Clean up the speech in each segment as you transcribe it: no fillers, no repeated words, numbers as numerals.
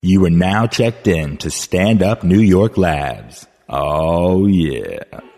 You are now checked in to Stand Up New York Labs. Oh, yeah.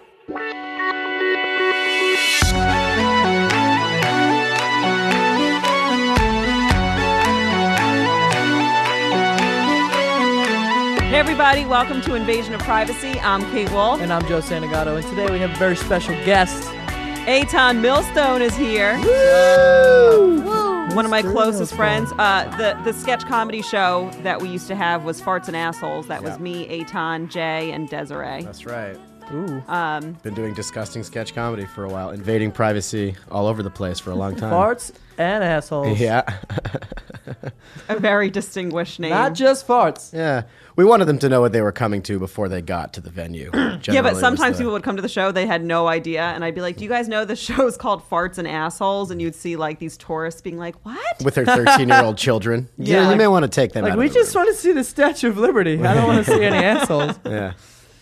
Hey everybody, welcome to Invasion of Privacy. I'm Kate Wolf. And I'm Joe Santagato, and today we have a very special guest. Eitan Millstone is here. Woo! One of my closest friends. The sketch comedy show that we used to have was Farts and Assholes. That was me, Eitan, Jay, and Desiree. That's right. Ooh. Been doing disgusting sketch comedy for a while, invading privacy all over the place for a long time. Farts and assholes. Yeah. A very distinguished name. Not just farts. Yeah. We wanted them to know what they were coming to before they got to the venue. Yeah, but sometimes people would come to the show, they had no idea, and I'd be like, do you guys know the show is called Farts and Assholes? And you'd see like these tourists being like, what? With their 13-year-old children. Yeah. You may want to take them out We of the just want to see the Statue of Liberty. I don't want to see any assholes. Yeah.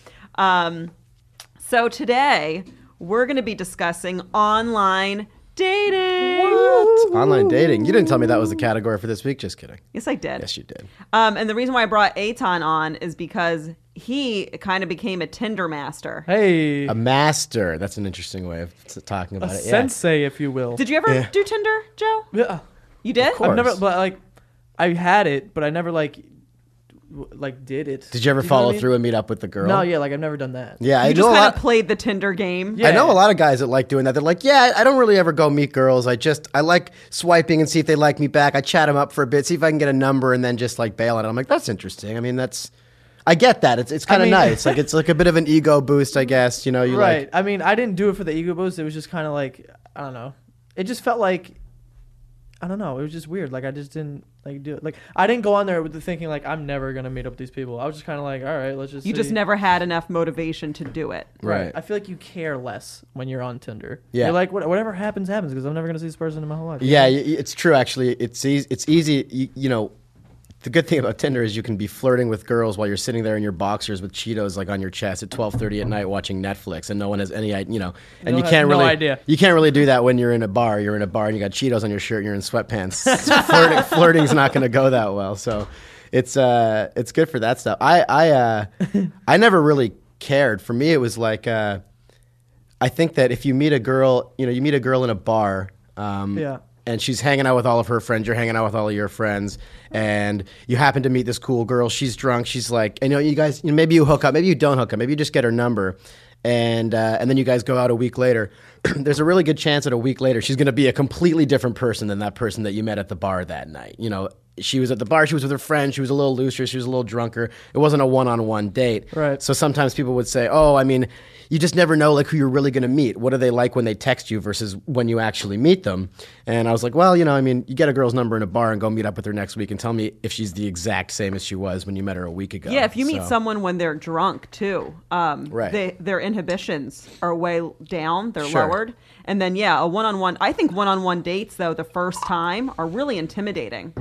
So today, we're going to be discussing online dating. What? Online dating. You didn't tell me that was the category for this week. Just kidding. Yes, I did. Yes, you did. And the reason why I brought Eitan on is because he kind of became a Tinder master. Hey. A master. That's an interesting way of talking about A it. sensei, if you will. Did you ever Yeah. do Tinder, Joe? Yeah. You did? Of course. I've never, but like, I had it, but I never did it. Did you ever know follow what I mean? through and meet up with the girl? No, yeah, like I've never done that. Yeah, I You know just a kind lot. of played the Tinder game. Yeah. I know a lot of guys that like doing that. They're like, yeah, I don't really ever go meet girls. I like swiping and see if they like me back. I chat them up for a bit, see if I can get a number, and then just like bail on it. I'm like, that's interesting. I mean, I get that. It's kind of nice. Like it's like a bit of an ego boost, I guess. You know, you Right. like. I mean, I didn't do it for the ego boost. It was just kind of like, I don't know. It just felt like, I don't know. It was just weird. Like I just didn't like do it. Like I didn't go on there with the thinking like I'm never gonna meet up with these people. I was just kind of like, all right, let's just. You just see. never had enough motivation to do it. Right. I feel like you care less when you're on Tinder. Yeah. You're like, whatever happens, happens because I'm never gonna see this person in my whole life. Yeah, it's true. Actually, it's easy. It's easy. You know, the good thing about Tinder is you can be flirting with girls while you're sitting there in your boxers with Cheetos like on your chest at 12:30 at night watching Netflix, and no one has any, you know, and you can't no really, idea. You can't really do that when you're in a bar. You're in a bar and you got Cheetos on your shirt and you're in sweatpants. So flirting's not going to go that well. So it's good for that stuff. I never really cared. For me, it was like I think that if you meet a girl, you meet a girl in a bar. Yeah. And she's hanging out with all of her friends. You're hanging out with all of your friends, and you happen to meet this cool girl. She's drunk. She's like, and you guys, maybe you hook up, maybe you don't hook up, maybe you just get her number, and then you guys go out a week later. There's a really good chance that a week later she's going to be a completely different person than that person that you met at the bar that night. You know, she was at the bar, she was with her friend, she was a little looser, she was a little drunker. It wasn't a one-on-one date. Right. So sometimes people would say, oh, I mean, you just never know like who you're really going to meet. What are they like when they text you versus when you actually meet them? And I was like, well, I mean, you get a girl's number in a bar and go meet up with her next week and tell me if she's the exact same as she was when you met her a week ago. Yeah, if you meet So- someone when they're drunk too, Right. their inhibitions are way down, they're Sure. lowered. And then, a one-on-one, I think one-on-one dates, though, the first time are really intimidating.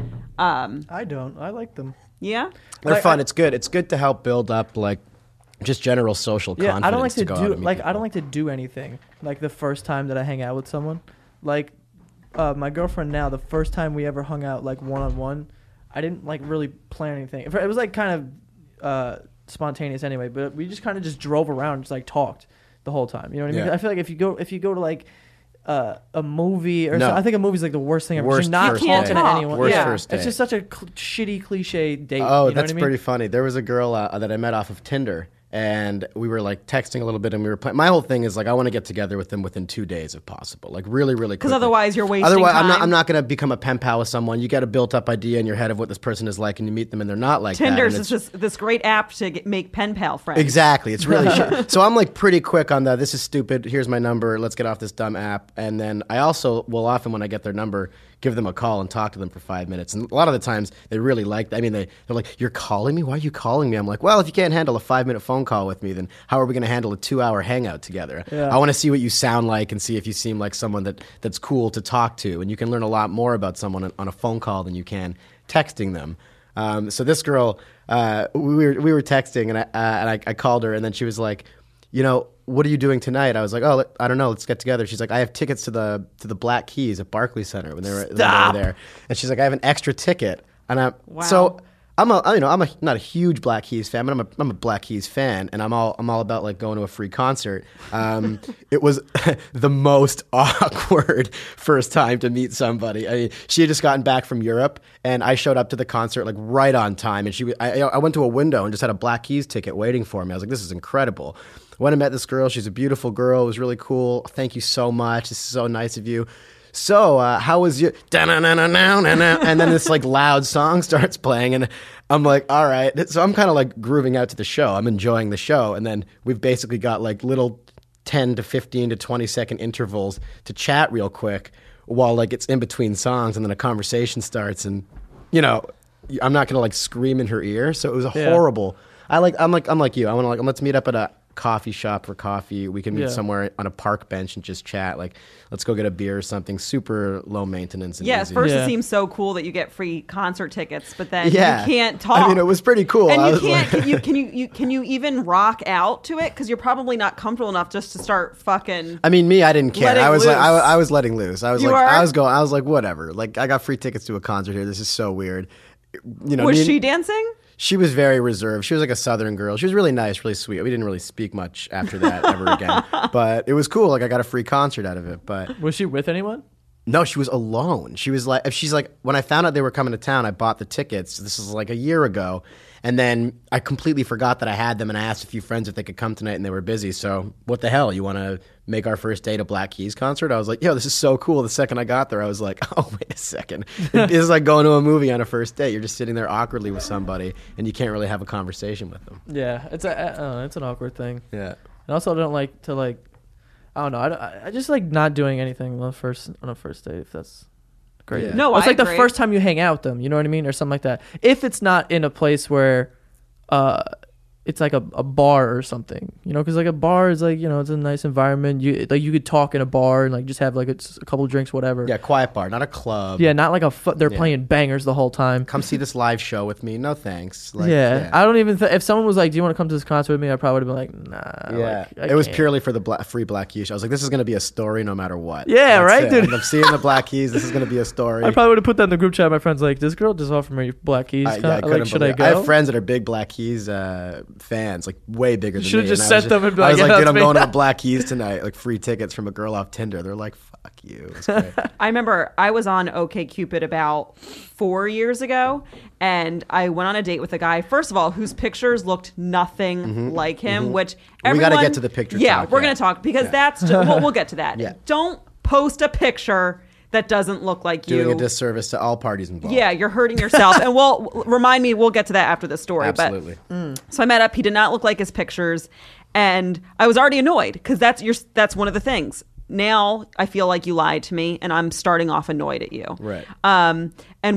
I don't. I like them. Yeah? They're Like, fun. It's good. It's good to help build up like just general social Yeah, confidence. I don't like to go out do and meet like people. I don't like to do anything like the first time that I hang out with someone. Like my girlfriend now, the first time we ever hung out like one-on-one, I didn't like really plan anything. It was like kind of spontaneous anyway, but we just kind of just drove around and just like talked the whole time. You know what I mean? Yeah. I feel like if you go to like a movie or No. something, I think a movie's like the worst thing ever. Worst Just not first talking date. to anyone. Worst yeah. first It's date. just such a shitty cliche date. Oh, you know that's what I mean? pretty funny. There was a girl that I met off of Tinder, and we were like texting a little bit, and we were playing. My whole thing is like I want to get together with them within 2 days if possible, like really, really. Because quickly. otherwise you're wasting Otherwise, time. I'm not going to become a pen pal with someone. You get a built-up idea in your head of what this person is like, and you meet them, and they're not like Tinder's that. and is this great app to make pen pal friends. Exactly. It's really shit. So I'm like pretty quick on the this is stupid. Here's my number. Let's get off this dumb app. And then I also will often when I get their number, give them a call and talk to them for 5 minutes. And a lot of the times they really like. I mean, they're like, "You're calling me? Why are you calling me?" I'm like, "Well, if you can't handle a 5-minute phone call with me, then how are we going to handle a 2-hour hangout together? Yeah. I want to see what you sound like and see if you seem like someone that's cool to talk to. And you can learn a lot more about someone on a phone call than you can texting them." So this girl, we were texting, and I called her, and then she was like, "What are you doing tonight?" I was like, "Oh, I don't know. Let's get together." She's like, "I have tickets to the Black Keys at Barclays Center when they were there." And she's like, "I have an extra ticket," and Wow. so I'm not a huge Black Keys fan, but I'm a Black Keys fan, and I'm all about like going to a free concert. It was the most awkward first time to meet somebody. I mean, she had just gotten back from Europe, and I showed up to the concert like right on time, and I went to a window and just had a Black Keys ticket waiting for me. I was like, this is incredible. When I met this girl, she's a beautiful girl. It was really cool. Thank you so much. This is so nice of you. So, how was your... And then this like loud song starts playing, and I'm like, all right. So I'm kind of like grooving out to the show. I'm enjoying the show, and then we've basically got like little 10 to 15 to 20 second intervals to chat real quick while like it's in between songs, and then a conversation starts, and you know, I'm not gonna like scream in her ear. So it was horrible. I'm like you. I want to like, let's meet up at a coffee shop for coffee. We can meet somewhere on a park bench and just chat. Like, let's go get a beer or something. Super low maintenance. And at easy. first it seems so cool that you get free concert tickets, but then you can't talk. I mean, it was pretty cool. And you can't. Like, can you even rock out to it? Because you're probably not comfortable enough just to start fucking. I mean, I didn't care. I was loose. like, I was letting loose. I was You like, were? I was like, whatever. Like, I got free tickets to a concert here. This is so weird. You know, Was she dancing? She was very reserved. She was like a Southern girl. She was really nice, really sweet. We didn't really speak much after that ever again. But it was cool. Like, I got a free concert out of it. But Was she with anyone? no, she was alone. She's like, when I found out they were coming to town, I bought the tickets. This was like a year ago. And then I completely forgot that I had them, and I asked a few friends if they could come tonight, and they were busy. So what the hell? You want to make our first date a Black Keys concert? I was like, yo, this is so cool. The second I got there, I was like, oh, wait a second. It's like going to a movie on a first date. You're just sitting there awkwardly with somebody, and you can't really have a conversation with them. Yeah, it's an awkward thing. Yeah. And also, I don't like to like. I don't know. I just like not doing anything on a first date. If that's great. Yeah. No, it's I like the agree. first time you hang out with them. You know what I mean, or something like that. If it's not in a place where, it's like a bar or something. You know, because like a bar is like, you know, it's a nice environment. You could talk in a bar and like just have like a couple drinks, whatever. Yeah, quiet bar, not a club. Yeah, not like they're playing bangers the whole time. Come see this live show with me. No thanks. Like, I don't even. If someone was like, "Do you want to come to this concert with me?" I probably would have been like, "Nah." Yeah, like, I it was can't. purely for the free Black Keys. I was like, this is going to be a story no matter what. Yeah, That's right, it. dude? I'm seeing the Black Keys. This is going to be a story. I probably would have put that in the group chat. My friends like, "This girl just offered me Black Keys. I Like, couldn't should I believe it. go?" I have friends that are big Black Keys fans, like way bigger than me. should've just and I was sent them and be I like, was "Yeah, like, dude, that's I'm me." going to a Black Keys tonight. Like free tickets from a girl off Tinder. They're like, fuck you. It's great. I remember I was on OkCupid about 4 years ago, and I went on a date with a guy, first of all, whose pictures looked nothing like him, which We gotta everyone... get to the picture Yeah, talk, we're yeah. going to talk, because Yeah. that's... we'll get to that. Yeah. Don't post a picture that doesn't look like you. Doing a disservice to all parties involved. Yeah, you're hurting yourself. And we'll get to that after the story. Absolutely. But, so I met up. He did not look like his pictures. And I was already annoyed because that's one of the things. Now I feel like you lied to me, and I'm starting off annoyed at you. Right. And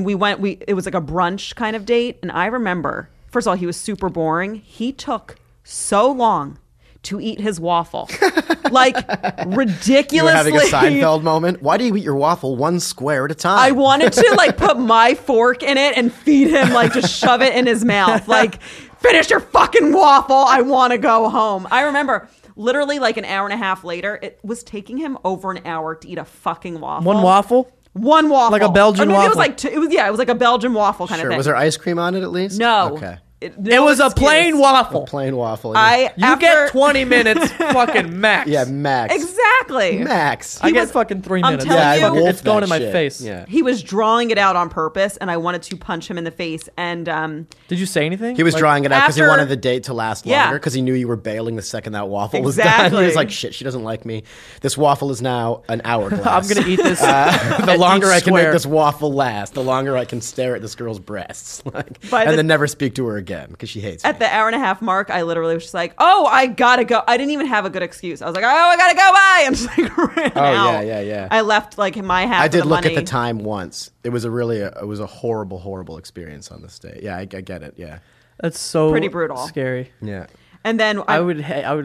it was like a brunch kind of date. And I remember, first of all, he was super boring. He took so long to eat his waffle. Like, ridiculously. You were having a Seinfeld moment. Why do you eat your waffle one square at a time? I wanted to like put my fork in it and feed him, like just shove it in his mouth. Like, finish your fucking waffle. I want to go home. I remember literally like an hour and a half later, it was taking him over an hour to eat a fucking waffle. One waffle. One waffle. Like a Belgian Or maybe waffle. It was like it was like a Belgian waffle kind Sure. of thing. Was there ice cream on it at least? No. Okay. It was a plain A waffle. plain waffle. You get 20 minutes, fucking max. Yeah, max. Exactly. Max. I He get was- fucking 3 I'm minutes. telling Yeah, I you- wolfed It's going that in my shit. face. Yeah. He was drawing it out on purpose, and I wanted to punch him in the face. And Did you say anything? He was Like, drawing it out because he after- wanted the date to last Yeah. longer because he knew you were bailing the second that waffle was done. Exactly. He was like, shit, she doesn't like me. This waffle is now an hourglass. I'm gonna eat this. The longer I can square. make this waffle last, the longer I can stare at this girl's breasts. Like, By and the- then never speak to her again because she hates at me. the hour and a half mark, I literally was just like, "Oh, I gotta go." I didn't even have a good excuse. I was like, "Oh, I gotta go." Bye, and just like ran out. yeah. I left like my half. I of did the look money. at the time once. It was a horrible experience on this day. Yeah, I get it. Yeah. That's so Pretty brutal. Scary. Yeah. And then I would.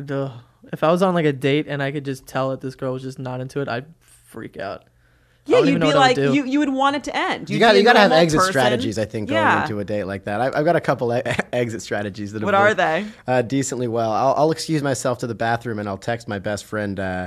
If I was on like a date and I could just tell that this girl was just not into it, I'd freak out. I yeah, don't you'd even know be what I like, would do. you would want it to end. You You'd got be a to have normal exit person. strategies, I think, going Yeah. into a date like that. I've got a couple exit strategies that have What are worked, they? decently well. I'll excuse myself to the bathroom and I'll text my best friend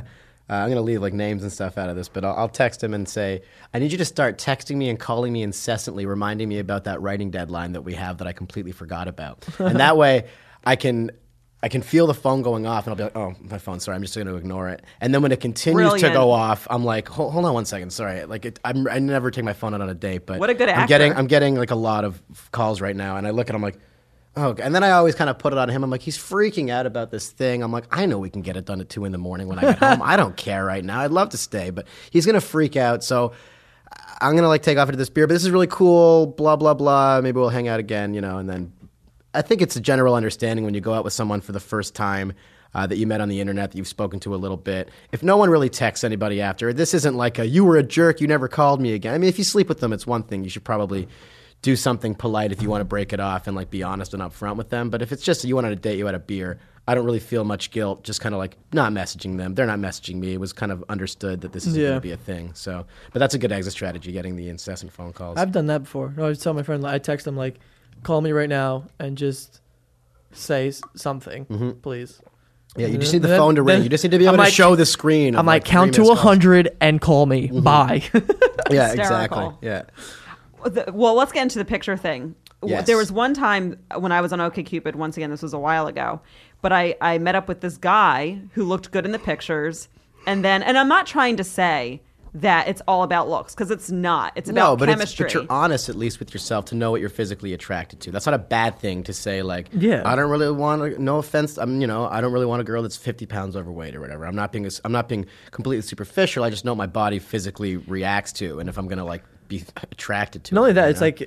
I'm going to leave like names and stuff out of this, but I'll text him and say, I need you to start texting me and calling me incessantly, reminding me about that writing deadline that we have that I completely forgot about. And that way I can feel the phone going off and I'll be like, oh, my phone, sorry, I'm just going to ignore it. And then when it continues to go off, I'm like, hold on 1 second, sorry. Like I never take my phone out on a date, but what a good actor. I'm getting like a lot of calls right now, and I look at him like, oh, and then I always kind of put it on him. I'm like, he's freaking out about this thing. I'm like, I know we can get it done at 2 a.m. when I get home. I don't care right now. I'd love to stay, but he's going to freak out. So I'm going to like take off into this beer, but this is really cool, blah, blah, blah. Maybe we'll hang out again, and then I think it's a general understanding when you go out with someone for the first time that you met on the internet, that you've spoken to a little bit. If no one really texts anybody after, this isn't like you were a jerk, you never called me again. I mean, if you sleep with them, it's one thing. You should probably do something polite if you want to break it off and like be honest and upfront with them. But if it's just you went on a date, you had a beer, I don't really feel much guilt, just kind of like not messaging them. They're not messaging me. It was kind of understood that this is going to be a thing. So, but that's a good exit strategy, getting the incessant phone calls. I've done that before. I always tell my friend, I text them like, call me right now and just say something, please. Yeah, you just need the phone to ring. You just need to be able to show the screen. I'm like, count to 100 and call me. Bye. Yeah, exactly. Yeah. Well, let's get into the picture thing. Yes. There was one time when I was on OkCupid, once again, this was a while ago, but I met up with this guy who looked good in the pictures. And I'm not trying to say that it's all about looks, because it's not. It's about chemistry. But you're honest, at least with yourself, to know what you're physically attracted to. That's not a bad thing to say, like, I don't really want no offense, I don't really want a girl that's 50 pounds overweight or whatever. I'm not being completely superficial. I just know what my body physically reacts to, and if I'm going to, like, be attracted to Not it. only that, it's like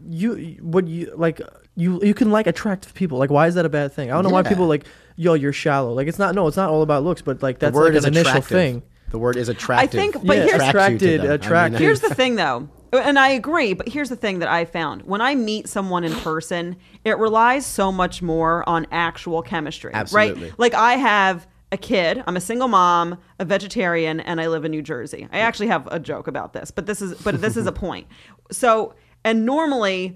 you can like attractive people. Like, why is that a bad thing? I don't know why people like, you're shallow. Like, it's not all about looks, but like that's like an initial thing. The word is attractive. I think, but here's attractive. Here's the thing, though, and I agree. But here's the thing that I found: when I meet someone in person, it relies so much more on actual chemistry. Absolutely. Right? Like, I have a kid. I'm a single mom, a vegetarian, and I live in New Jersey. I actually have a joke about this, but this is a point. So, and normally,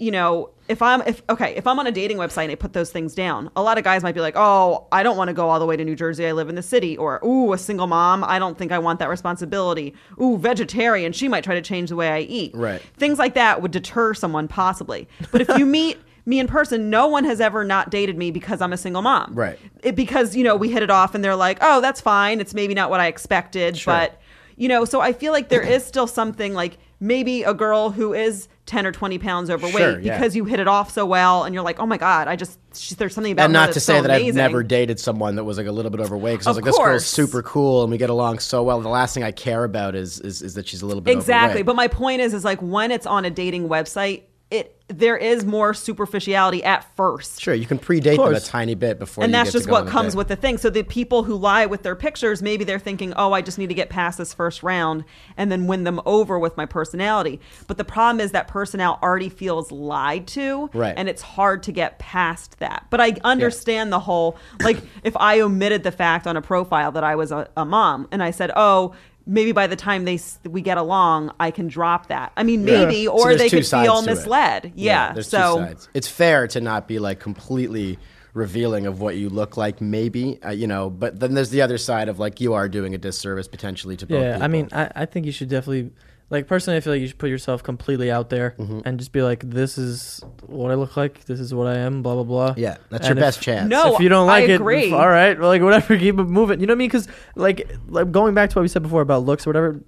if I'm on a dating website and I put those things down, a lot of guys might be like, oh, I don't want to go all the way to New Jersey. I live in the city. Or, ooh, a single mom. I don't think I want that responsibility. Ooh, vegetarian. She might try to change the way I eat. Right. Things like that would deter someone possibly. But if you meet me in person, no one has ever not dated me because I'm a single mom. Right. Because, we hit it off and they're like, oh, that's fine. It's maybe not what I expected. Sure. But, so I feel like there is still something like maybe a girl who is 10 or 20 pounds overweight because you hit it off so well and you're like, oh my God, there's something about and her not that's to say so that amazing. I've never dated someone that was like a little bit overweight, because I was like, this course. girl's super cool and we get along so well. The last thing I care about is that she's a little bit exactly. overweight. But my point is like when it's on a dating website, there is more superficiality at first. Sure, you can predate them a tiny bit before. And you that's get just to go what on a comes date. with the thing. So the people who lie with their pictures, maybe they're thinking, oh, I just need to get past this first round and then win them over with my personality. But the problem is that personality already feels lied to. Right. And it's hard to get past that. But I understand the whole, like, if I omitted the fact on a profile that I was a mom and I said, oh, maybe by the time we get along, I can drop that. I mean, maybe, or so they could feel to misled. Yeah. There's two sides. It's fair to not be like completely revealing of what you look like, maybe, but then there's the other side of like you are doing a disservice potentially to both people. I mean, I think you should definitely, like, personally, I feel like you should put yourself completely out there and just be like, this is what I look like, this is what I am, blah, blah, blah. Yeah, that's your best chance. No, if you don't like I agree. it, all right, well, like, whatever, keep it moving. You know what I mean? Because, like going back to what we said before about looks or whatever,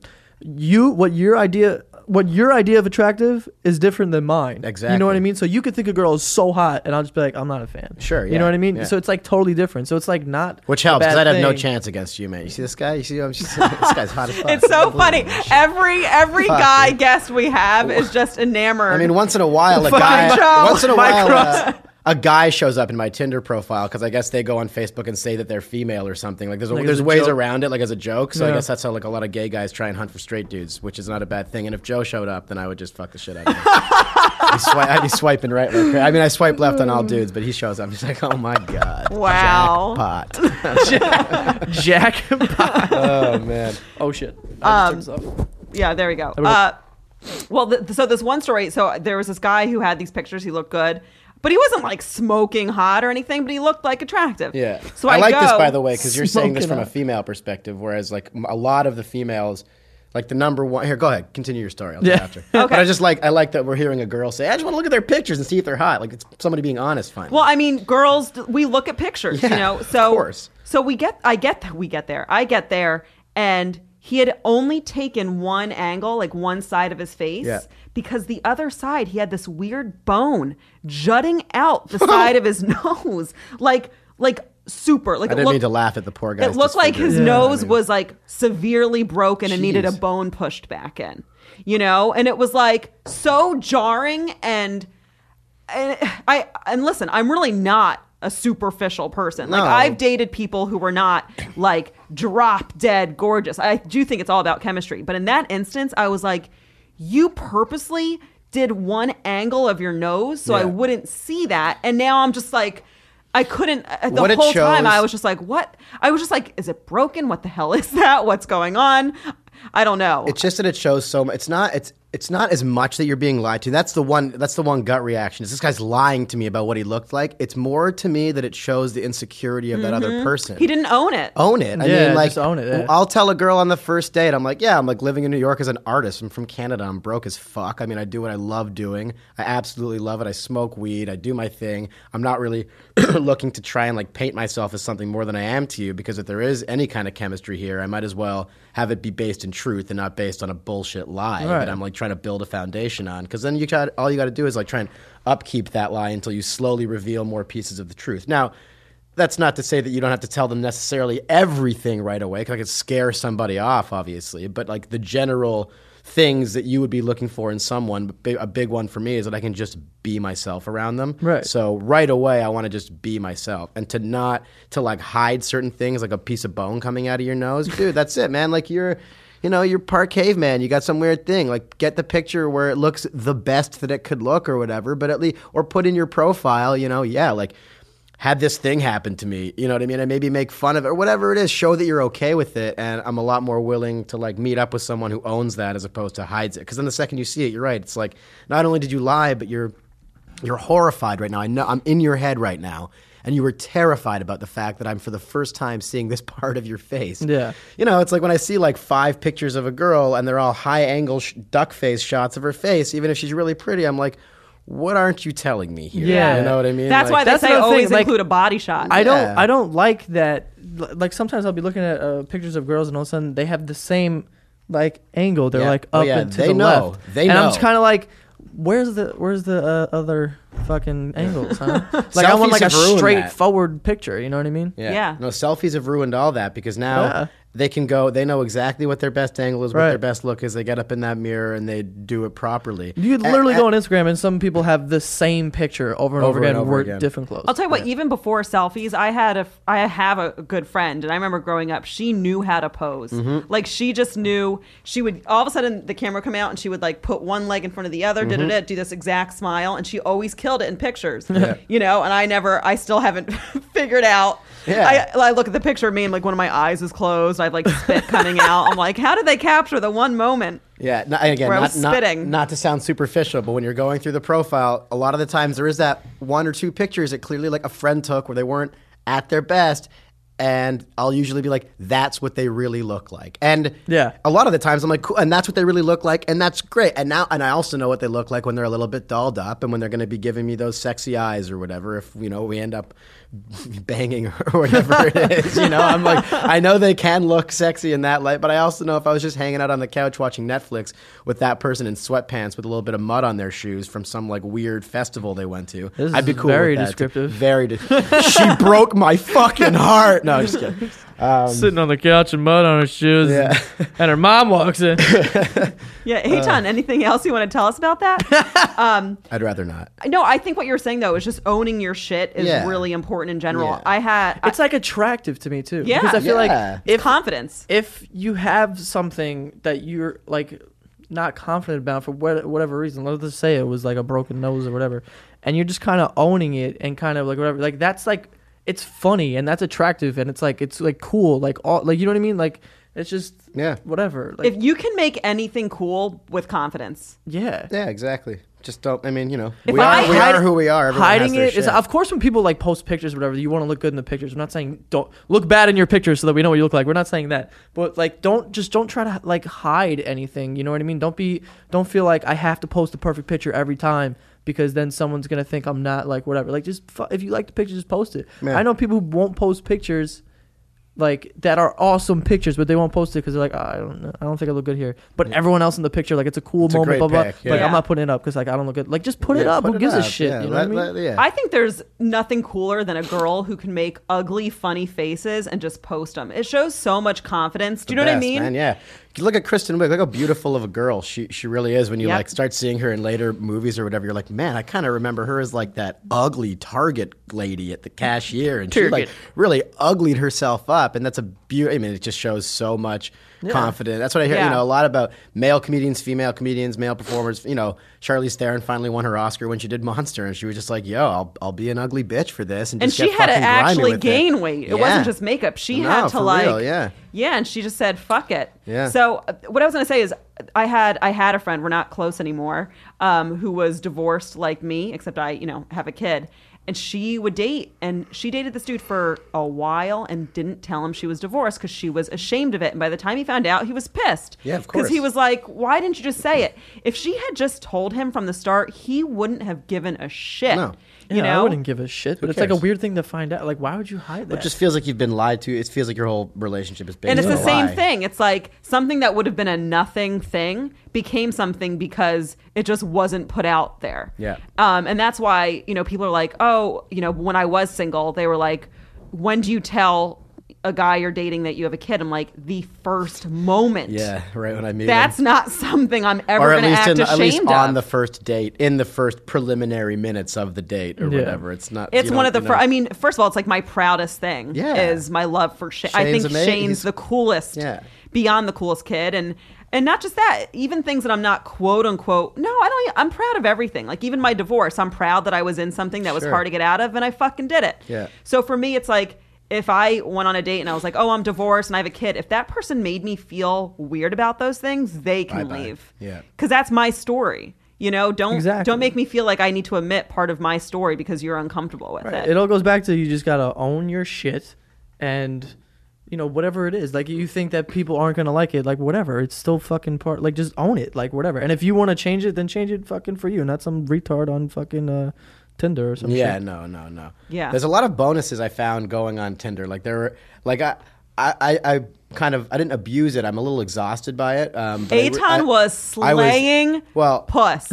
what your idea of attractive is different than mine. Exactly. You know what I mean? So you could think a girl is so hot, and I'll just be like, I'm not a fan. Sure, You know what I mean? yeah. So it's like totally different. So it's like not Which helps, a because bad I'd have no thing. chance against you, man. You see this guy? You see him? This guy's hot as fuck. It's so funny. Unbelievable. Every guy guest we have is just enamored. I mean, once in a while, a guy shows up in my Tinder profile, because I guess they go on Facebook and say that they're female or something. Like there's a ways joke. around it, like as a joke. So I Yeah. guess that's how like a lot of gay guys try and hunt for straight dudes, which is not a bad thing. And if Joe showed up, then I would just fuck the shit out of him. I'd be swiping right. Like crazy. I mean, I swipe left on all dudes, but he shows up. He's like, oh my God. Wow. Jackpot. Jackpot. Oh man. Oh shit. I just turned this off. Yeah, there we go. So this one story. So there was this guy who had these pictures. He looked good. but he wasn't like smoking hot or anything, but he looked like attractive. Yeah. So I like this, go- by the way, because you're saying this Smoking from a hot. female perspective, whereas like a lot of the females, like the number one. Here, go ahead, continue your story. I'll tell you Yeah. after. Okay. But I like that we're hearing a girl say, "I just want to look at their pictures and see if they're hot." Like it's somebody being honest. Finally. Well, I mean, girls, we look at pictures, Yeah, you know. So, of course. So we get there, and he had only taken one angle, like one side of his face, Yeah. because the other side he had this weird bone jutting out the side of his nose, like super. Like I it didn't looked, mean to laugh at the poor guy. it looked like his Yeah. nose was like severely broken and needed a Jeez. bone pushed back in, you know? And it was like so jarring and listen, I'm really not a superficial person. Like No. I've dated people who were not like drop dead gorgeous. I do think it's all about chemistry. But in that instance, I was like, you purposely did one angle of your nose so I Yeah. wouldn't see that. And now I'm just like, I couldn't, the What it whole time shows- I was just like, what? I was just like, is it broken? What the hell is that? What's going on? I don't know. It's just that it shows so much. It's not as much that you're being lied to. That's the one gut reaction. Is this guy's lying to me about what he looked like? It's more to me that it shows the insecurity of that other person. He didn't own it. Own it. I Yeah, mean, like, just own it, yeah. I'll tell a girl on the first date, I'm like, living in New York as an artist. I'm from Canada. I'm broke as fuck. I mean, I do what I love doing. I absolutely love it. I smoke weed. I do my thing. I'm not really looking to try and like paint myself as something more than I am to you, because if there is any kind of chemistry here, I might as well have it be based in truth and not based on a bullshit lie Right. that I'm like trying to build a foundation on. Because then all you got to do is like try and upkeep that lie until you slowly reveal more pieces of the truth. Now, that's not to say that you don't have to tell them necessarily everything right away, because I could scare somebody off, obviously. But like the general things that you would be looking for in someone, a big one for me is that I can just be myself around them. Right. So right away, I want to just be myself, and to like hide certain things, like a piece of bone coming out of your nose, dude. That's it, man. Like you're part caveman. You got some weird thing. Like get the picture where it looks the best that it could look, or whatever. But at least, or put in your profile, like. Had this thing happen to me, you know what I mean? And maybe make fun of it or whatever it is. Show that you're okay with it. And I'm a lot more willing to like meet up with someone who owns that as opposed to hides it. Because then the second you see it, you're right. It's like not only did you lie, but you're horrified right now. I know I'm in your head right now. And you were terrified about the fact that I'm for the first time seeing this part of your face. Yeah. It's like when I see like 5 pictures of a girl and they're all high angle duck face shots of her face, even if she's really pretty, I'm like, what aren't you telling me here? Yeah. You know what I mean? That's Like, why they that's say another thing, always like, include a body shot. I Yeah. don't like that. Like sometimes I'll be looking at pictures of girls and all of a sudden they have the same like angle. They're Yeah. like Oh, up yeah, and to they the know. left. They and I'm know. just kind of like, where's the other fucking angles? Huh? Like I want Selfies like a have ruined that. straightforward picture. You know what I mean? Yeah. No, selfies have ruined all that, because now Yeah. they can go, they know exactly what their best angle is, what Right. their best look is. They get up in that mirror and they do it properly. You could literally go on Instagram and some people have the same picture over and over again. over Wear again. different clothes. I'll tell you what, even before selfies, I have a good friend, and I remember growing up, she knew how to pose. Mm-hmm. Like she just knew, she would all of a sudden the camera would come out and she would like put one leg in front of the other, Mm-hmm. do this exact smile, and she always killed it in pictures. And I still haven't figured out. Yeah. I look at the picture of me and like one of my eyes is closed. I have like spit coming out. I'm like, how did they capture the one moment? Yeah, again, Where I was spitting. not to sound superficial, but when you're going through the profile, a lot of the times there is that 1 or 2 pictures that clearly like a friend took where they weren't at their best, and I'll usually be like, that's what they really look like. And Yeah. a lot of the times I'm like, cool, and that's what they really look like, and that's great. And I also know what they look like when they're a little bit dolled up and when they're going to be giving me those sexy eyes or whatever, if we end up banging or whatever it is. I'm like, I know they can look sexy in that light, but I also know if I was just hanging out on the couch watching Netflix with that person in sweatpants with a little bit of mud on their shoes from some like weird festival they went to, This I'd be is cool very with that. descriptive. Very she broke my fucking heart. No, I'm just kidding. Sitting on the couch and mud on her shoes. Yeah. And her mom walks in. Yeah. Hey, John, anything else you want to tell us about that? I'd rather not. No, I think what you're saying though is just owning your shit is Yeah. really important in general. Yeah. It's like attractive to me too. Yeah. Because I feel Yeah. like if confidence. if you have something that you're like not confident about for whatever reason, let's just say it was like a broken nose or whatever, and you're just kind of owning it and kind of like whatever, like that's like it's funny and that's attractive and it's like cool, like all like you know what I mean, like it's just Yeah. whatever. Like, If you can make anything cool with confidence, yeah, Yeah, exactly. just don't. I mean, you know, If we I are who we are. Everyone Hiding has their it is, shit. of course, when people like post pictures or whatever, you want to look good in the pictures. I'm not saying don't look bad in your pictures so that we know what you look like. We're not saying that, but like don't try to like hide anything. You know what I mean? Don't feel like I have to post a perfect picture every time because then someone's gonna think I'm not like whatever. Like just if you like the picture, just post it. Yeah. I know people who won't post pictures like that are awesome pictures, but they won't post it because they're like, I don't think I look good here. But everyone else in the picture, like it's a cool It's a moment, great blah blah. pic, Like yeah. I'm not putting it up because like I don't look good. Like just put it Yeah, up. put Who it gives a up. shit? Yeah, You know what I mean? yeah. I think there's nothing cooler than a girl who can make ugly, funny faces and just post them. It shows so much confidence. Do you know what I Best, mean? Man, yeah. You look at Kristen Wiig. Look how beautiful of a girl she really is. When you Yep. like start seeing her in later movies or whatever, you're like, man, I kind of remember her as like that ugly Target lady at the cashier, and she like really uglied herself up. And that's a beauty. I mean, it just shows so much confidence. That's what I hear. Yeah. You know, a lot about male comedians, female comedians, male performers. You know, Charlize Theron finally won her Oscar when she did Monster, and she was just like, yo, I'll be an ugly bitch for this, And just she get had to fucking grimy actually with gain it. weight. It Yeah. wasn't just makeup. She No, had to for like, real, yeah. and she just said, "Fuck it." Yeah. So what I was gonna say is, I had a friend. We're not close anymore. Who was divorced like me, except I, have a kid. And she would date, and she dated this dude for a while and didn't tell him she was divorced because she was ashamed of it. And by the time he found out, he was pissed. Yeah, of Because he course. was like, why didn't you just say it? If she had just told him from the start, he wouldn't have given a shit. No. Yeah, You know? I wouldn't give a shit, but it's like a cares? weird thing to find out. Like, why would you hide that? It just feels like you've been lied to. It feels like your whole relationship is based And it's on the a same lie. thing. It's like something that would have been a nothing thing became something because it just wasn't put out there. Yeah. And that's why, people are like, oh, when I was single, they were like, when do you tell a guy you're dating that you have a kid? I'm like, the first moment. Yeah, right when I meet That's him. not something I'm ever Or going at to least act at least ashamed on of. the first date, in the first preliminary minutes of the date or Yeah. whatever. It's not. It's you one of the don't- first. I mean, first of all, it's like my proudest thing Yeah. is my love for Shane. I Shane's think amazing. Shane's He's- the coolest, Yeah. beyond the coolest kid, and not just that. Even things that I'm not quote unquote. No, I don't. I'm proud of everything. Like even my divorce, I'm proud that I was in something that was Sure. hard to get out of, and I fucking did it. Yeah. So for me, it's like if I went on a date and I was like, oh, I'm divorced and I have a kid. If that person made me feel weird about those things, they can Bye-bye. leave. Yeah. Because that's my story. Don't Exactly. make me feel like I need to omit part of my story because you're uncomfortable with Right. it. It all goes back to you just gotta own your shit, and whatever it is. Like you think that people aren't gonna like it, like whatever. It's still fucking part. Like just own it, like whatever. And if you want to change it, then change it fucking for you, not some retard on fucking Tinder or something. Yeah, no. Yeah. There's a lot of bonuses I found going on Tinder. Like there were, like I kind of, I didn't abuse it. I'm a little exhausted by it. But Eitan was slaying well, puss.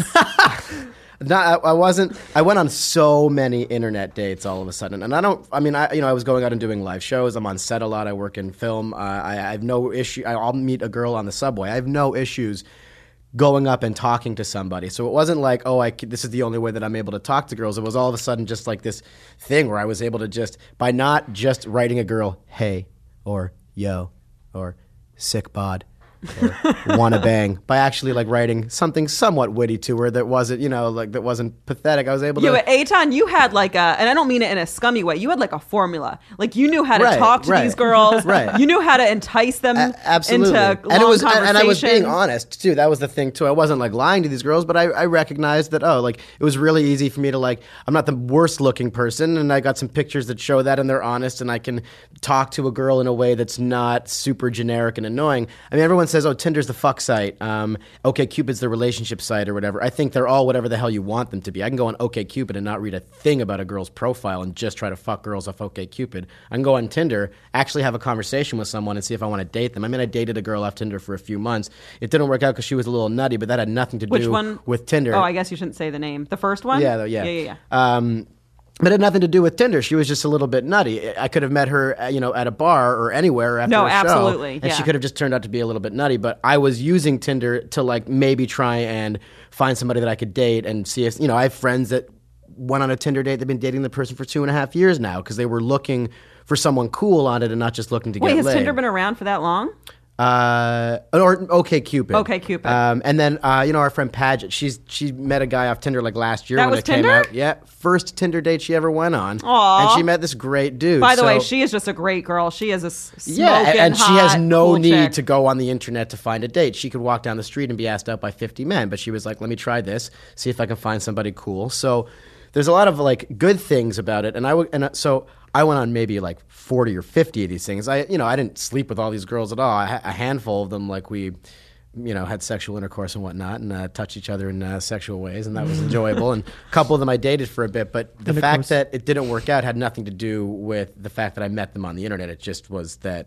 I wasn't. I went on so many internet dates all of a sudden, and I don't. I mean, I was going out and doing live shows. I'm on set a lot. I work in film. I have no issue. I'll meet a girl on the subway. I have no issues going up and talking to somebody. So it wasn't like, this is the only way that I'm able to talk to girls. It was all of a sudden just like this thing where I was able to just, by not just writing a girl, hey, or yo, or sick bod, or wanna bang, by actually like writing something somewhat witty to her that wasn't, that wasn't pathetic. I was able Yeah, to. but Eitan, you had like and I don't mean it in a scummy way, you had like a formula. Like you knew how to Right, talk to right. these girls. Right. You knew how to entice them Absolutely. into long and it was, and I was being conversation. honest too. That was the thing too. I wasn't like lying to these girls, but I recognized that it was really easy for me to I'm not the worst looking person, and I got some pictures that show that, and they're honest, and I can talk to a girl in a way that's not super generic and annoying. I mean, everyone says, "Oh, Tinder's the fuck site. OkCupid's the relationship site or whatever." I think they're all whatever the hell you want them to be. I can go on OkCupid and not read a thing about a girl's profile and just try to fuck girls off OkCupid. I can go on Tinder, actually have a conversation with someone and see if I want to date them. I mean, I dated a girl off Tinder for a few months. It didn't work out because she was a little nutty, but that had nothing to Which do one? with Tinder. Oh, I guess you shouldn't say the name. The first one? Yeah. Yeah. But it had nothing to do with Tinder. She was just a little bit nutty. I could have met her, at a bar or anywhere after No, a show. absolutely, And yeah. she could have just turned out to be a little bit nutty. But I was using Tinder to maybe try and find somebody that I could date and see if, I have friends that went on a Tinder date. They've been dating the person for 2.5 years now because they were looking for someone cool on it and not just looking to Wait, get has laid. Tinder been around for that long? Or OkCupid. OkCupid. And then our friend Paget, she met a guy off Tinder like last year That when was it came Tinder? out. Yeah, first Tinder date she ever went on. Aw. And she met this great dude. By the way, So- she is just a great girl. She is a smoking yeah, and she has hot, no cool need chick. to go on the internet to find a date. She could walk down the street and be asked out by 50 men, but she was like, let me try this, see if I can find somebody cool. So there's a lot of like good things about it. So I went on maybe like 40 or 50 of these things. I didn't sleep with all these girls at all. A handful of them, like we, had sexual intercourse and whatnot, and touched each other in sexual ways, and that was enjoyable. And a couple of them I dated for a bit, but the fact that it didn't work out had nothing to do with the fact that I met them on the internet. It just was that,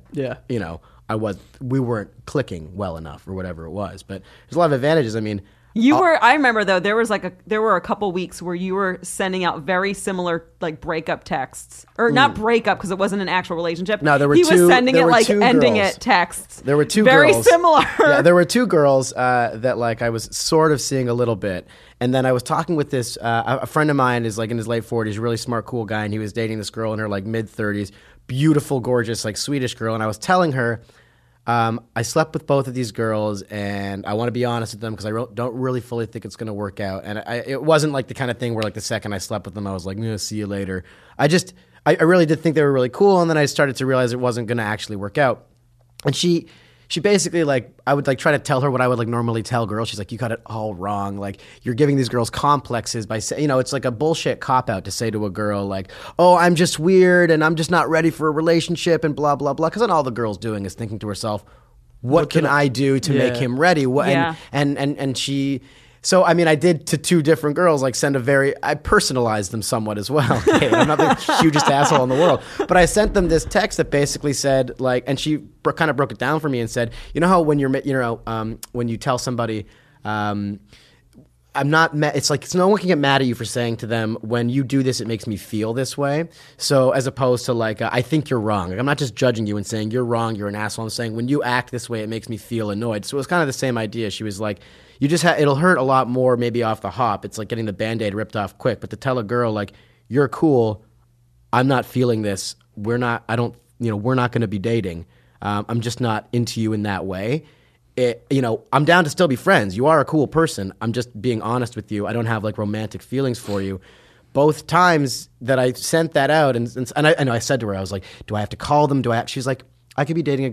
we weren't clicking well enough or whatever it was. But there's a lot of advantages. I mean, I remember though, there were a couple weeks where you were sending out very similar like breakup texts, or not breakup because it wasn't an actual relationship. No, there were he two. was sending there it were like two ending girls. it texts. There were two very girls. similar. Yeah, there were two girls that like I was sort of seeing a little bit, and then I was talking with this a friend of mine is like in his late 40s, really smart, cool guy, and he was dating this girl in her like mid 30s, beautiful, gorgeous, like Swedish girl, and I was telling her. I slept with both of these girls, and I want to be honest with them because I don't really fully think it's going to work out. And it wasn't like the kind of thing where like the second I slept with them, I was like, see you later. I really did think they were really cool, and then I started to realize it wasn't going to actually work out. And she basically like I would like try to tell her what I would like normally tell girls. She's like, you got it all wrong. Like you're giving these girls complexes by saying, it's like a bullshit cop out to say to a girl like, oh, I'm just weird and I'm just not ready for a relationship and blah blah blah. Because then all the girl's doing is thinking to herself, what can I do to make him ready? And she. So, I mean, I did to two different girls, like I personalized them somewhat as well. Okay? I'm not the hugest asshole in the world. But I sent them this text that basically said, like, and she kind of broke it down for me and said, you know how when when you tell somebody, I'm not mad. It's like no one can get mad at you for saying to them, when you do this, it makes me feel this way. So as opposed to like, I think you're wrong. Like, I'm not just judging you and saying you're wrong, you're an asshole. I'm saying when you act this way, it makes me feel annoyed. So it was kind of the same idea. She was like, you just it'll hurt a lot more maybe off the hop. It's like getting the Band-Aid ripped off quick. But to tell a girl like, you're cool, I'm not feeling this. We're not going to be dating. I'm just not into you in that way. I'm down to still be friends. You are a cool person. I'm just being honest with you. I don't have like romantic feelings for you. Both times that I sent that out, and I said to her, I was like, do I have to call them? She's like, I could be dating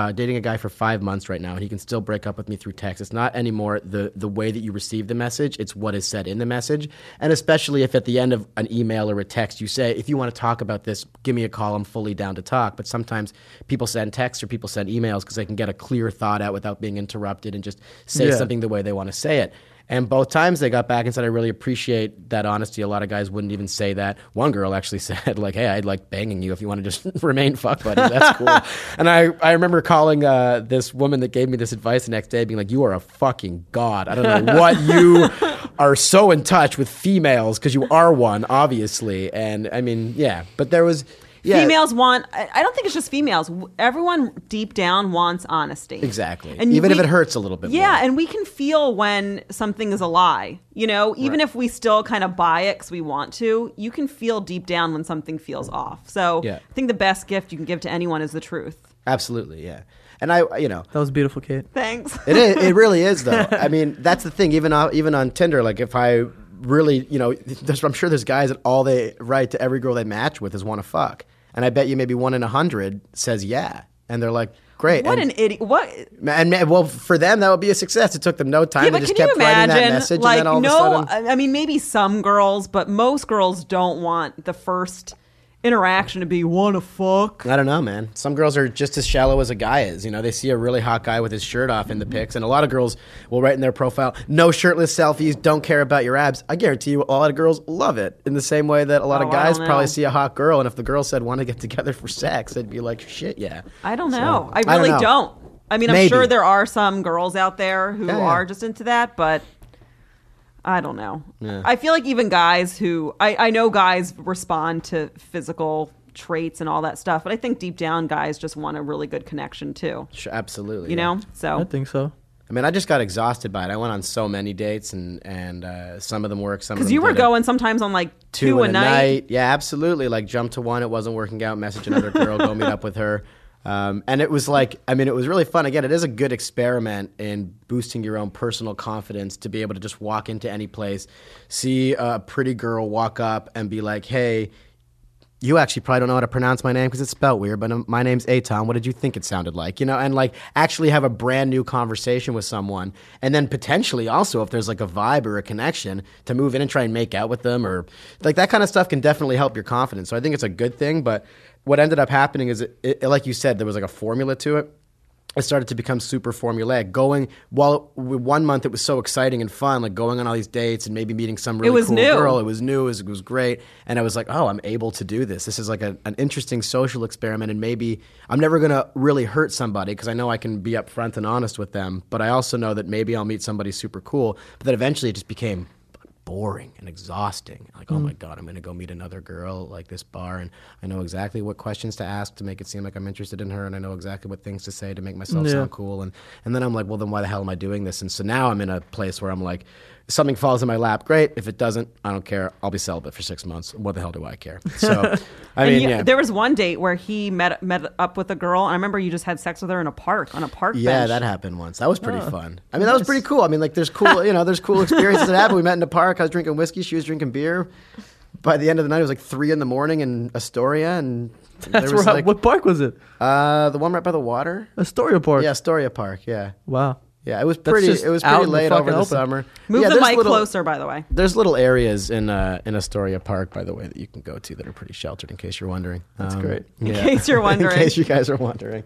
a guy for 5 months right now, and he can still break up with me through text. It's not anymore the way that you receive the message. It's what is said in the message. And especially if at the end of an email or a text you say, if you want to talk about this, give me a call. I'm fully down to talk. But sometimes people send texts or people send emails because they can get a clear thought out without being interrupted and just say something the way they want to say it. And both times they got back and said, I really appreciate that honesty. A lot of guys wouldn't even say that. One girl actually said, like, hey, I'd like banging you if you want to just remain fuck buddies. That's cool. And I remember calling this woman that gave me this advice the next day being like, you are a fucking god. I don't know what you are so in touch with females because you are one, obviously. And I mean, yeah. But there was... Yeah. Females want, I don't think it's just females. Everyone deep down wants honesty. Exactly. And even if it hurts a little bit more. Yeah, and we can feel when something is a lie. Even if we still kind of buy it because we want to, you can feel deep down when something feels off. So I think the best gift you can give to anyone is the truth. Absolutely, yeah. And that was beautiful, Kate. Thanks. It is. It really is, though. I mean, that's the thing. Even on Tinder, like if I really, I'm sure there's guys that all they write to every girl they match with is want to fuck. And I bet you maybe 1 in 100 says yeah. And they're like, great. What an idiot. What? And well, for them, that would be a success. It took them no time. Yeah, They but just can kept you writing imagine, that message. like, and then all of a sudden, I mean, maybe some girls, but most girls don't want the first interaction to be wanna fuck. I don't know, man. Some girls are just as shallow as a guy is. They see a really hot guy with his shirt off in the pics, and a lot of girls will write in their profile, no shirtless selfies, don't care about your abs. I guarantee you a lot of girls love it in the same way that a lot of guys probably see a hot girl, and if the girl said want to get together for sex, they'd be like, shit, yeah. I don't know. So, I really don't know. don't. I mean, I'm Maybe. sure there are some girls out there who Yeah. are just into that, but I don't know. Yeah. I feel like even guys who I know guys respond to physical traits and all that stuff, but I think deep down guys just want a really good connection too. Sure, absolutely. You know? I So think so. I mean, I just got exhausted by it. I went on so many dates, and some of them worked, some of them because you were didn't. going sometimes on like two in a night. Yeah, absolutely. Like jump to one, it wasn't working out, message another girl, go meet up with her. And it was like, I mean, it was really fun. Again, it is a good experiment in boosting your own personal confidence to be able to just walk into any place, see a pretty girl walk up and be like, hey, you actually probably don't know how to pronounce my name because it's spelled weird, but my name's Eitan. What did you think it sounded like? You know, and like actually have a brand new conversation with someone. And then potentially also if there's like a vibe or a connection to move in and try and make out with them or like that kind of stuff can definitely help your confidence. So I think it's a good thing. But what ended up happening is, like you said, there was like a formula to it. It started to become super formulaic. While 1 month it was so exciting and fun, like going on all these dates and maybe meeting some really cool girl. It was new. It was great. And I was like, oh, I'm able to do this. This is like an interesting social experiment. And maybe I'm never going to really hurt somebody because I know I can be upfront and honest with them. But I also know that maybe I'll meet somebody super cool. But then eventually it just became boring and exhausting. Like, oh my God, I'm going to go meet another girl like this bar, and I know exactly what questions to ask to make it seem like I'm interested in her, and I know exactly what things to say to make myself sound cool. And then I'm like, well, then why the hell am I doing this? And so now I'm in a place where I'm like, if something falls in my lap, great. If it doesn't, I don't care. I'll be celibate for 6 months. What the hell do I care? So, I mean, there was one date where he met up with a girl, and I remember you just had sex with her in a park, on a park bench. Yeah, that happened once. That was pretty fun. I mean, that was pretty cool. I mean, like, there's cool, there's cool experiences that happen. We met in the park. I was drinking whiskey. She was drinking beer. By the end of the night, it was like 3 a.m. in Astoria, and that's where. Like, what park was it? The one right by the water. Astoria Park. Yeah, Astoria Park. Yeah. Wow. Yeah, it was pretty late over the summer. Move the mic closer, by the way. There's little areas in Astoria Park, by the way, that you can go to that are pretty sheltered. In case you're wondering, that's great. In case you're wondering, in case you guys are wondering,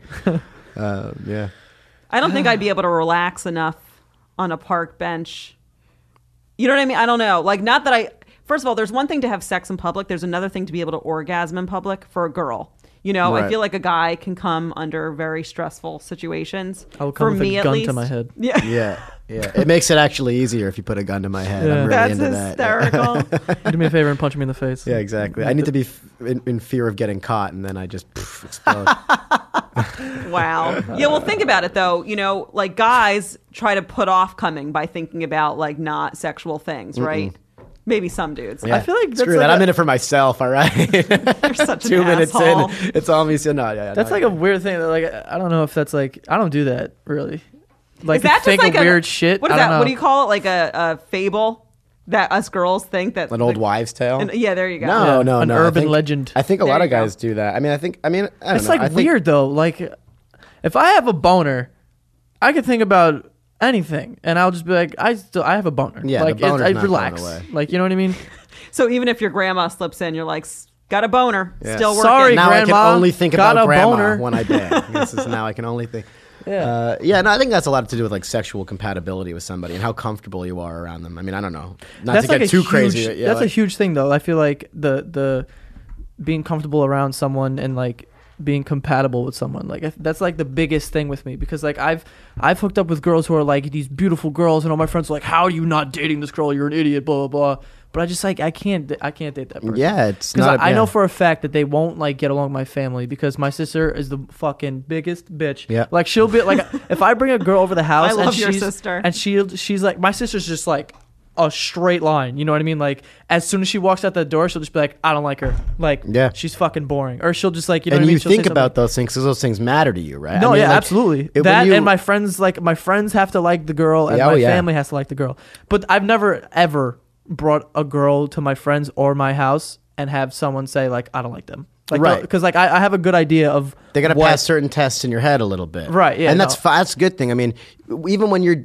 yeah. I don't think I'd be able to relax enough on a park bench. You know what I mean? I don't know. Like, not that I. First of all, there's one thing to have sex in public. There's another thing to be able to orgasm in public for a girl. You know, right. I feel like a guy can come under very stressful situations. I will come for with me, a gun at least. to my head. Yeah. It makes it actually easier if you put a gun to my head. Yeah. I'm really That's into hysterical. that. Do me a favor and punch me in the face. Yeah, exactly. I need to be in fear of getting caught, and then I just explode. Wow. Yeah, well, think about it, though. You know, like, guys try to put off coming by thinking about, like, not sexual things, right? Maybe some dudes. Yeah. I feel like that's Screw like that. I'm in it for myself, all right? You're such an 2 minutes asshole. in, it's all me. So no, yeah. That's like a weird thing. Like, I don't know if that's like, I don't do that really. Like, Is that just think like of weird shit. What is I don't that? know. What do you call it? Like a fable that us girls think that an old wives' tale. Yeah, there you go. No. An urban legend. I think a There lot you of guys do that. I mean, I don't It's know. like I think, weird though. Like, if I have a boner, I could think about anything, and I'll just be like, I have a boner. Yeah, like the boner's I not relax. going away. Like, you know what I mean? So even if your grandma slips in, you're like, got a boner, Yeah. still working. Sorry, now I Grandma, can only think got about a grandma boner. when I bang. This is now I can only think. Yeah. No, I think that's a lot to do with like sexual compatibility with somebody and how comfortable you are around them. I mean, I don't know, not That's to like get a too huge, crazy. Yeah, that's like, a huge thing though. I feel like the being comfortable around someone and like being compatible with someone, like that's like the biggest thing with me, because like I've hooked up with girls who are like these beautiful girls, and all my friends are like, how are you not dating this girl? You're an idiot, blah blah blah. But I just like I can't date that person. Yeah, it's because not. I know for a fact that they won't like get along with my family, because my sister is the fucking biggest bitch. Yeah. Like she'll be like, if I bring a girl over the house, I love and your she's, sister. and she's like, my sister's just like a straight line. You know what I mean? Like as soon as she walks out that door, she'll just be like, I don't like her. Like, Yeah. she's fucking boring. Or she'll just like, you know and what I mean? you She'll say think about something. those things because those things matter to you, right? No, I mean, yeah, like, absolutely. when That you- and my friends have to like the girl, and Yeah, my yeah. family has to like the girl. But I've never ever brought a girl to my friends or my house and have someone say like, I don't like them. Like, Right. Because like I have a good idea of They got to what- pass certain tests in your head a little bit, Right, yeah, and that's no. that's a good thing. I mean, even when you're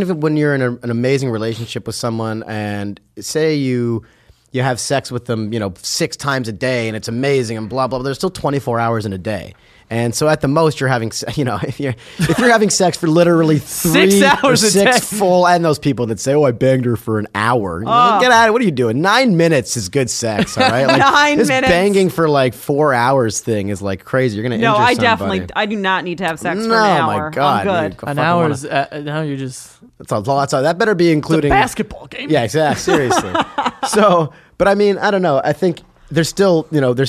in an amazing relationship with someone, and say you have sex with them, 6 times a day, and it's amazing, and blah blah. But there's still 24 hours in a day. And so at the most, you're having, if you're having sex for literally 3 6 or hours a 6 day. full, and those people that say, "Oh, I banged her for an hour." Get out! What are you doing? 9 minutes is good sex, all right? Like, 9 this minutes. banging for like 4 hours thing is like crazy. You're gonna No, injure I somebody. definitely, I do not need to have sex for an No, hour. my God, I'm dude. good. an Fucking hour wanna- is now you're just That's all. That better be it's a including basketball game. Yeah, exactly. Seriously. So, but I mean, I don't know. I think there's still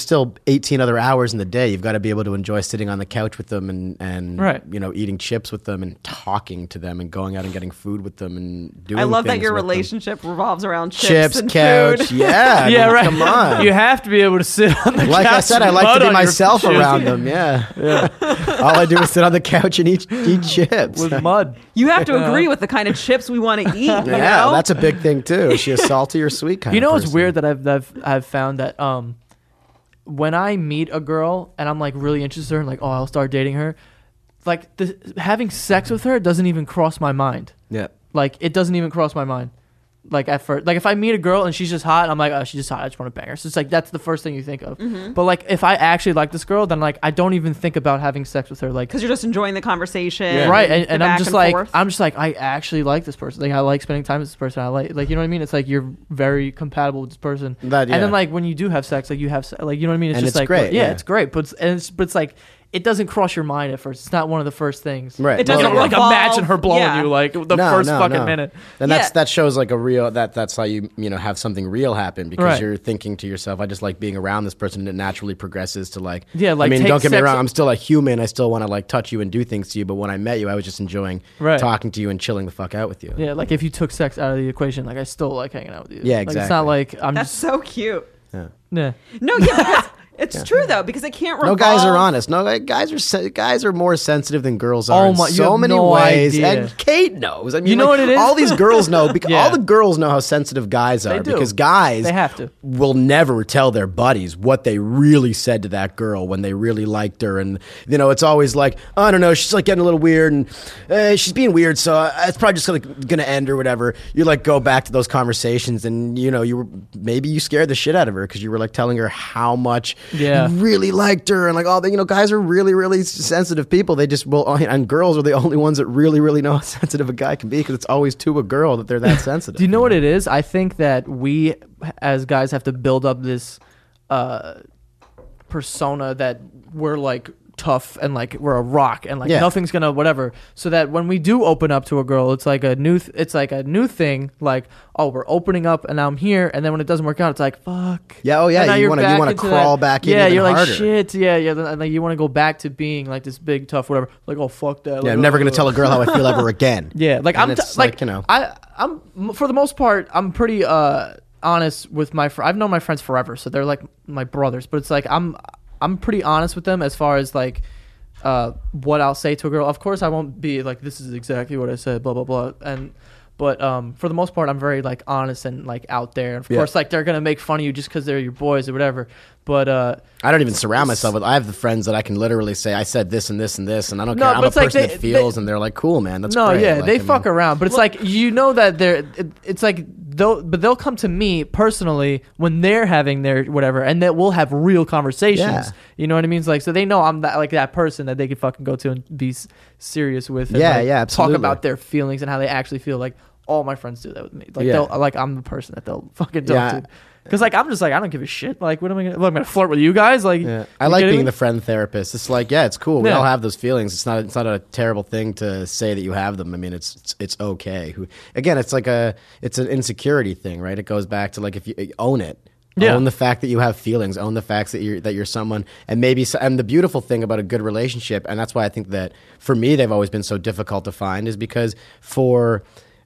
18 other hours in the day. You've got to be able to enjoy sitting on the couch with them and Right. eating chips with them and talking to them and going out and getting food with them and doing I love that things your with them. relationship revolves around chips and couch, food. yeah, Yeah, right. Come on. You have to be able to sit on the couch. Like I said, I with like mud to be on your myself shoes. around them. Yeah. All I do is sit on the couch and eat chips. with mud. You have to agree with the kind of chips we want to eat. You Yeah, know? that's a big thing too. Is she a salty or sweet kind You of know what's person? weird that I've found that when I meet a girl and I'm like really interested in her and like, oh, I'll start dating her, like having sex with her doesn't even cross my mind. Yeah. Like it doesn't even cross my mind. Like at first, like if I meet a girl and she's just hot, I'm like, oh, she's just hot. I just want to bang her. So it's like that's the first thing you think of. But like if I actually like this girl, then like I don't even think about having sex with her. Like because you're just enjoying the conversation. Yeah. right, the and I'm back just and like forth. I actually like this person. Like I like spending time with this person. I like you know what I mean. It's like you're very compatible with this person. That- And yeah. then like when you do have sex, like you have like you know what I mean. It's And just it's like great, yeah, yeah. it's great. But it's like it doesn't cross your mind at first. It's not one of the first things. Right. It You doesn't don't like revolve- imagine her blowing yeah. you like the No, first no, fucking no. minute. And Yeah. that shows like a real that's how you have something real happen because Right. you're thinking to yourself, I just like being around this person, and it naturally progresses to like Yeah, like, I mean, take don't get me sex- wrong, I'm still a human. I still want to like touch you and do things to you, but when I met you, I was just enjoying Right. talking to you and chilling the fuck out with you. Yeah, like if you took sex out of the equation, like I still like hanging out with you. Yeah, Like, it's exactly. not like I'm That's just so cute. Yeah. yeah. No, yeah, because it's true though, because it can't No revolve. guys are honest. No guys are more sensitive than girls are Oh in my- you so have many no ways. idea. And Kate knows. I mean, You know like, what it is? all these girls know because Yeah. all the girls know how sensitive guys are They do. because guys They have to. will never tell their buddies what they really said to that girl when they really liked her, and it's always like, oh, I don't know, she's like getting a little weird and she's being weird, so it's probably just gonna end or whatever. You like go back to those conversations and you scared the shit out of her because you were like telling her how much Yeah. you really liked her and like all the guys are really really sensitive people. They just will, and girls are the only ones that really really know how sensitive a guy can be because it's always to a girl that they're that sensitive. Do you know what it is? I think that we as guys have to build up this persona that we're like tough and like we're a rock and like Yeah. nothing's gonna whatever, so that when we do open up to a girl, it's like a new thing, like, oh, we're opening up and now I'm here, and then when it doesn't work out, it's like, fuck. Yeah, oh, yeah, And now you you're wanna- back you wanna into crawl back in Yeah, even you're like, harder. shit, yeah, and like you want to go back to being like this big tough whatever, like, oh, fuck that. Yeah, like, I'm never oh, gonna tell a girl how I feel ever again. Yeah, like And I'm it's like like, I'm for the most part I'm pretty honest with my I've known my friends forever, so they're like my brothers, but it's like I'm pretty honest with them as far as like what I'll say to a girl. Of course I won't be like, this is exactly what I said, blah blah blah, but for the most part I'm very like honest and like out there, and of Yeah. course like they're gonna make fun of you just because they're your boys or whatever, but I don't even surround myself with. I have the friends that I can literally say I said this and this and this, and I don't No, care. but I'm a it's like person they- that feels, and they're like, cool, man. That's no, great. yeah, Like, they I mean, fuck around, but it's like that it's like they'll come to me personally when they're having their whatever, and that we'll have real conversations. Yeah. You know what I mean? It's like, so they know I'm that person that they could fucking go to and be serious with. And Yeah, like, yeah, talk absolutely. about their feelings and how they actually feel. Like all my friends do that with me. Like Yeah. they'll like I'm the person that they'll fucking talk Yeah. to. Because like I'm just like, I don't give a shit. Like what am I gonna flirt with you guys? Like Yeah. you I like kidding being me? the friend therapist. It's like, yeah, it's cool. We Yeah. all have those feelings. It's not a terrible thing to say that you have them. I mean, it's okay. Again, it's like it's an insecurity thing, right? It goes back to like if you own it. Yeah. Own the fact that you have feelings. Own the facts that you're someone, and and the beautiful thing about a good relationship, and that's why I think that for me they've always been so difficult to find, is because for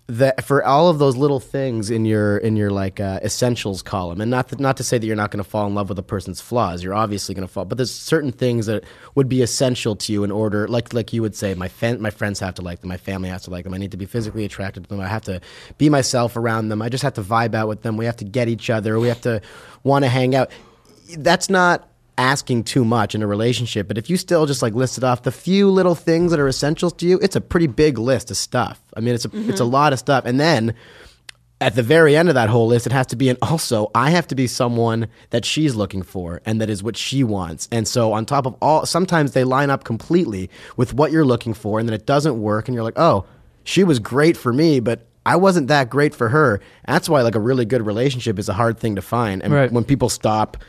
all of those little things in your like essentials column, and not to say that you're not going to fall in love with a person's flaws. You're obviously going to fall, but there's certain things that would be essential to you in order, like you would say, my friends have to like them, my family has to like them, I need to be physically attracted to them, I have to be myself around them, I just have to vibe out with them, we have to get each other, we have to want to hang out. That's not asking too much in a relationship, but if you still just like listed off the few little things that are essentials to you, it's a pretty big list of stuff. I mean, it's a lot of stuff. And then at the very end of that whole list, it has to be, and also I have to be someone that she's looking for and that is what she wants. And so on top of all, sometimes they line up completely with what you're looking for, and then it doesn't work, and you're like, oh, she was great for me, but I wasn't that great for her. And that's why like a really good relationship is a hard thing to find. And Right. when people stop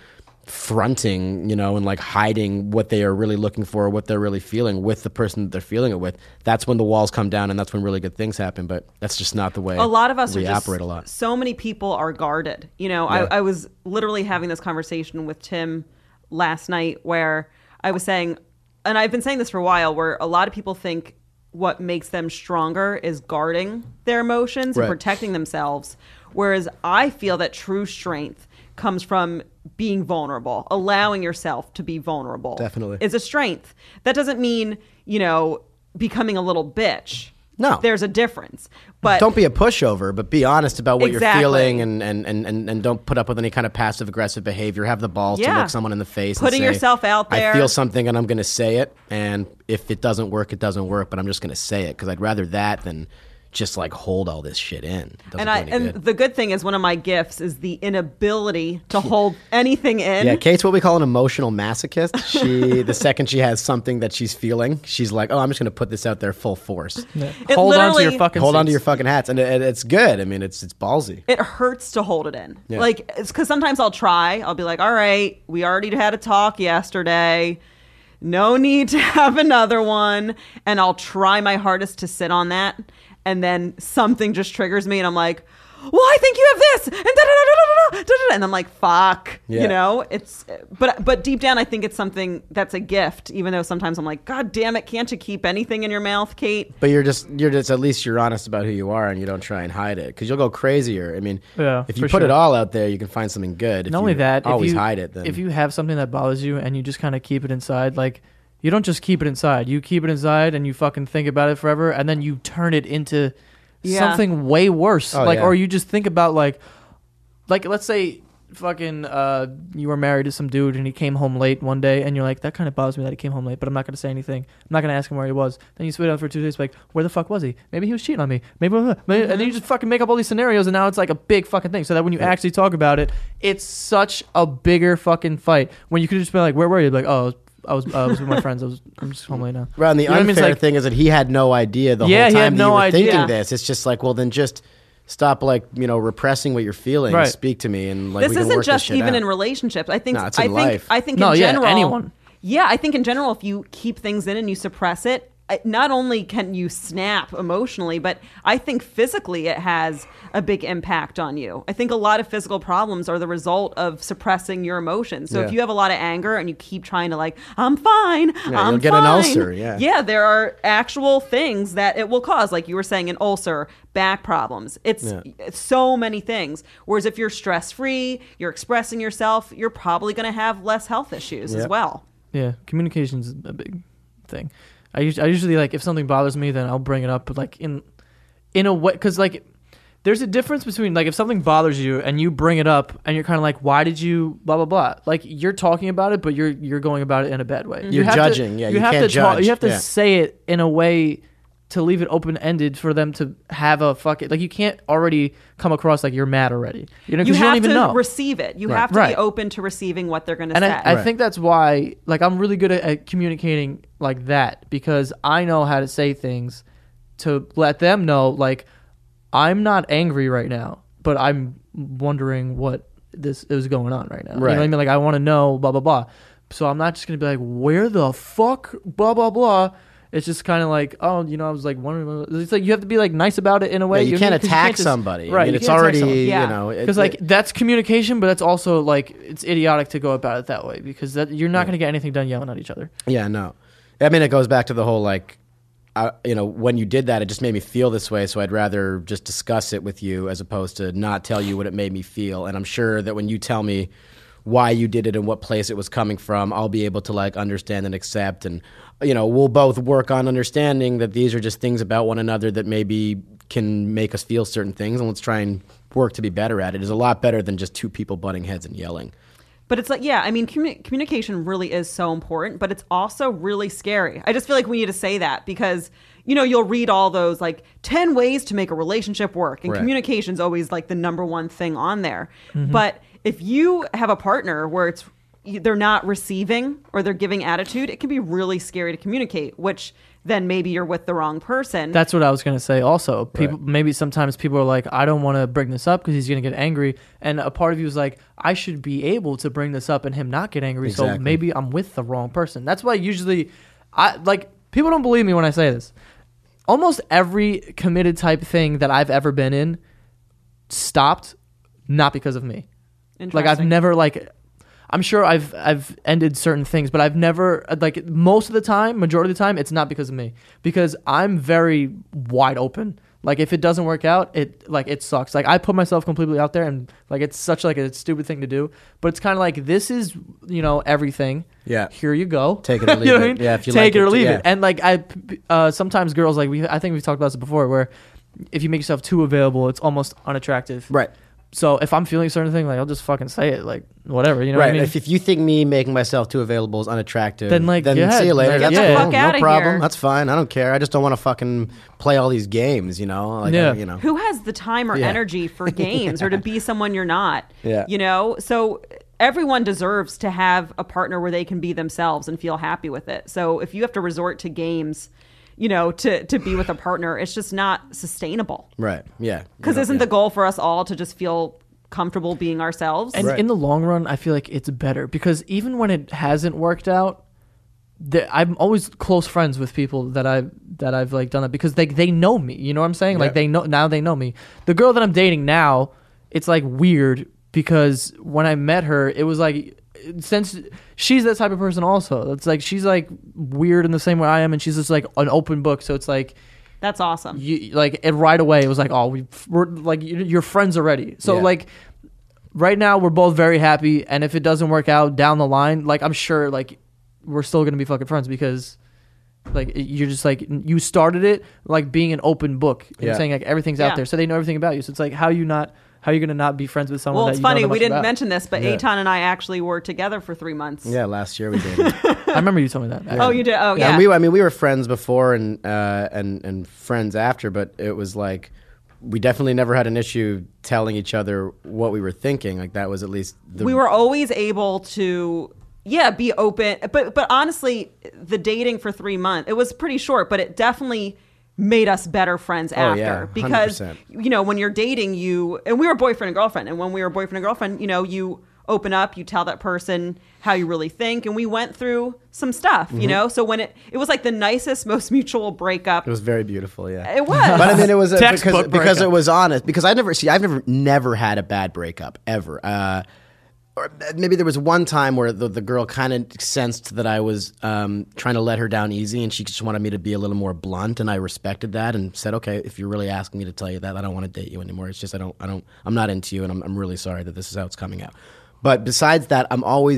fronting, and like hiding what they are really looking for, what they're really feeling with the person that they're feeling it with, that's when the walls come down and that's when really good things happen. But that's just not the way a lot of us we are just, operate a lot. So many people are guarded. I was literally having this conversation with Tim last night where I was saying, and I've been saying this for a while, where a lot of people think what makes them stronger is guarding their emotions and protecting themselves. Whereas I feel that true strength comes from being vulnerable, allowing yourself to be vulnerable. Definitely. Is a strength. That doesn't mean, becoming a little bitch. No. There's a difference. But don't be a pushover, but be honest about what Exactly. you're feeling and don't put up with any kind of passive aggressive behavior. Have the balls to look someone in the face Putting and say, yourself out there. I feel something and I'm going to say it. And if it doesn't work, it doesn't work, but I'm just going to say it because I'd rather that than just like hold all this shit in. It doesn't do any good. The good thing is one of my gifts is the inability to hold anything in. Yeah, Kate's what we call an emotional masochist. The second she has something that she's feeling, she's like, "Oh, I'm just going to put this out there full force." Yeah. Hold on to your literally- fucking Hold on to seats. your fucking hats, and it's good. I mean, it's ballsy. It hurts to hold it in. Yeah. Like, it's because sometimes I'll try. I'll be like, all right, we already had a talk yesterday. No need to have another one. And I'll try my hardest to sit on that. And then something just triggers me and I'm like, well, I think you have this. And da-da-da-da-da-da-da. And I'm like, fuck. Yeah. It's but deep down I think it's something that's a gift, even though sometimes I'm like, God damn it, can't you keep anything in your mouth, Kate? But you're just at least you're honest about who you are and you don't try and hide it because you'll go crazier. I mean, if you for put it sure. all out there, you can find something good. If Not only you that, always if you, hide it. Then if you have something that bothers you and you just kind of keep it inside, like you don't just keep it inside. You keep it inside and you fucking think about it forever, and then you turn it into something way worse. Or you just think about like let's say fucking you were married to some dude and he came home late one day and you're like, that kind of bothers me that he came home late, but I'm not going to say anything. I'm not going to ask him where he was. Then you spit out for 2 days like, where the fuck was he? Maybe he was cheating on me. Maybe and then you just fucking make up all these scenarios and now it's like a big fucking thing. So that when you actually talk about it, it's such a bigger fucking fight. When you could just be like, where were you? Like, oh, I was with my friends. I'm just home late now. Right, and the You know what I mean? It's unfair like- thing is that he had no idea the Yeah, whole he time had that no you were idea. thinking this. It's just like, well, then just stop, repressing what you're feeling. Right. Speak to me, and This we can isn't work just this shit even out. in relationships. I think No, it's in life. I think No, in yeah, general, anyone. Yeah, I think in general, if you keep things in and you suppress it, not only can you snap emotionally, but I think physically it has a big impact on you. I think a lot of physical problems are the result of suppressing your emotions. So if Yeah. you have a lot of anger and you keep trying to I'm fine, I'm you'll get fine. an ulcer, yeah. Yeah, there are actual things that it will cause, like you were saying, an ulcer, back problems. It's so many things. Whereas if you're stress-free, you're expressing yourself, you're probably going to have less health issues as Yep. well. Yeah, communication's a big thing. I usually like if something bothers me, then I'll bring it up, but like in a way, because like there's a difference between like if something bothers you and you bring it up and you're kind of like, why did you blah blah blah? Like you're talking about it, but you're going about it in a bad way. You're judging. You have can't to talk. judge. You have to Yeah. say it in a way to leave it open ended for them to have a fucking like. You can't already come across like you're mad already. You because you have don't even to know. receive it. You Right. have to Right. be open to receiving what they're going to And say. I Right. think that's why, like, I'm really good at communicating like that because I know how to say things to let them know, like, I'm not angry right now, but I'm wondering what this is going on right now. You know what I Right. mean? Like, I want to know, blah, blah, blah. So I'm not just going to be like, where the fuck, blah, blah, blah. It's just kind of like, oh, I was like wondering. It's like you have to be like nice about it in a way. Yeah, you know can't what I mean? 'Cause attack just- somebody. Right. I mean, you it's can't attack already, someone. Yeah. Because like that's communication, but that's also like it's idiotic to go about it that way because you're not going to get anything done yelling at each other. Yeah, no. I mean, it goes back to the whole when you did that, it just made me feel this way. So I'd rather just discuss it with you as opposed to not tell you what it made me feel. And I'm sure that when you tell me why you did it and what place it was coming from, I'll be able to like understand and accept. And, we'll both work on understanding that these are just things about one another that maybe can make us feel certain things. And let's try and work to be better at it. It's a lot better than just two people butting heads and yelling. But it's like, yeah, I mean, communication really is so important, but it's also really scary. I just feel like we need to say that because, you'll read all those like 10 ways to make a relationship work. And Right. communication's always like the number one thing on there. But if you have a partner where it's they're not receiving or they're giving attitude, it can be really scary to communicate, which then maybe you're with the wrong person. That's what I was going to say also. People maybe sometimes people are like, I don't want to bring this up because he's going to get angry. And a part of you is like, I should be able to bring this up and him not get angry. Exactly. So maybe I'm with the wrong person. That's why usually people don't believe me when I say this. Almost every committed type thing that I've ever been in stopped not because of me. Like I've never I'm sure I've ended certain things, but I've never most of the time, majority of the time, it's not because of me. Because I'm very wide open. Like if it doesn't work out, it sucks. Like I put myself completely out there, and like it's such like a stupid thing to do. But it's kind of like this is everything. Yeah. Here you go. Take it or leave You know what I it. mean? Yeah, if you take like it or it, leave yeah. it. And like sometimes girls I think we've talked about this before, where if you make yourself too available, it's almost unattractive. Right. So if I'm feeling a certain thing, like I'll just fucking say it, like whatever, you know Right. what I mean? If you think me making myself too available is unattractive, Then, yeah, see you later. like, That's get the cool. fuck outta No problem. here. That's fine. I don't care. I just don't want to fucking play all these games, Like, Yeah. Who has the time or Yeah. energy for games or to be someone you're not? Yeah. So everyone deserves to have a partner where they can be themselves and feel happy with it. So if you have to resort to games, to be with a partner, it's just not sustainable. Right. Yeah. Because isn't the goal for us all to just feel comfortable being ourselves? And Right. in the long run, I feel like it's better because even when it hasn't worked out, I'm always close friends with people that I've like done it because they know me. You know what I'm saying? Like they know me. The girl that I'm dating now, it's like weird because when I met her, it was like since she's that type of person also. It's like she's like weird in the same way I am, and she's just like an open book. So it's like. That's awesome. Right away it was like, oh, we're like you're friends already. So Yeah. like right now we're both very happy, and if it doesn't work out down the line, like I'm sure like we're still gonna be fucking friends because like you're just like you started it like being an open book. You're Yeah. saying like everything's Yeah. out there, so they know everything about you. So it's like how are you gonna not be friends with someone? Well, that it's you don't funny. know We much didn't about? mention this, but Yeah. Eitan and I actually were together for 3 months. Yeah. Last year we did. I remember you told me that. Oh, actually. you did? Oh, yeah. And we were friends before and friends after, but it was like we definitely never had an issue telling each other what we were thinking. Like that was at least We were always able to be open, but honestly the dating for 3 months, it was pretty short, but it definitely made us better friends after. yeah, Because 100%. when you're dating, and we were boyfriend and girlfriend, and when we were boyfriend and girlfriend, you open up, you tell that person how you really think, and we went through some stuff, so when it was like the nicest, most mutual breakup. It was very beautiful, yeah. It was. But I mean, it was Textbook because it breakup. was honest. Because I've never had a bad breakup ever. Or maybe there was one time where the girl kind of sensed that I was trying to let her down easy, and she just wanted me to be a little more blunt, and I respected that and said, okay, if you're really asking me to tell you that, I don't want to date you anymore. It's just I'm not into you, and I'm really sorry that this is how it's coming out. But besides that,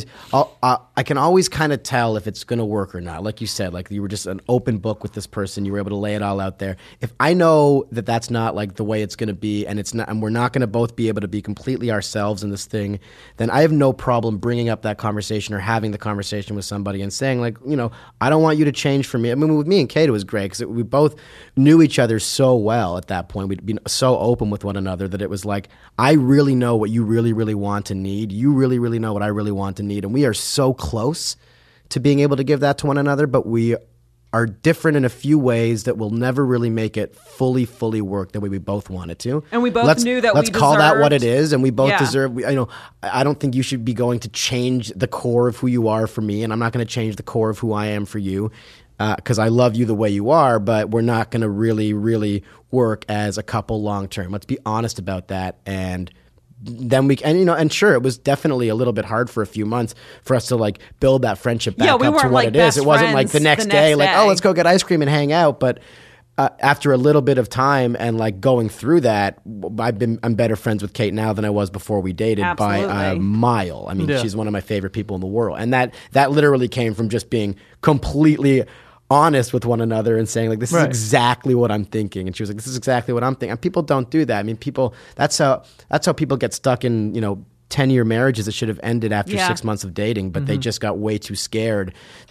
I can always kind of tell if it's going to work or not. Like you said, like you were just an open book with this person. You were able to lay it all out there. If I know that that's not like the way it's going to be, and it's not, and we're not going to both be able to be completely ourselves in this thing, then I have no problem bringing up that conversation or having the conversation with somebody and saying like, I don't want you to change for me. I mean, with me and Kate, it was great because we both knew each other so well at that point. We'd been so open with one another that it was like, I really know what you really, really want and need. You really, really know what I really want and need. And we are so close to being able to give that to one another, but we are different in a few ways that will never really make it fully work the way we both want it to. And we both knew that let's we call that what it deserved- is, and we both Yeah. deserve. I don't think you should be going to change the core of who you are for me, and I'm not going to change the core of who I am for you. Because I love you the way you are, but we're not going to really, really work as a couple long term. Let's be honest about that, and then and sure, it was definitely a little bit hard for a few months for us to like build that friendship back Yeah, up we to weren't, what like, it is. best It wasn't like the friends next the day, next like, day. oh, let's go get ice cream and hang out. But after a little bit of time and like going through that, I'm better friends with Kate now than I was before we dated by a Absolutely. mile. I mean, Yeah. she's one of my favorite people in the world, and that literally came from just being completely honest with one another and saying like, this is Right. exactly what I'm thinking. And she was like, this is exactly what I'm thinking. And people don't do that. I mean, that's how people get stuck in, 10-year marriages that should have ended after Yeah. 6 months of dating, but they just got way too scared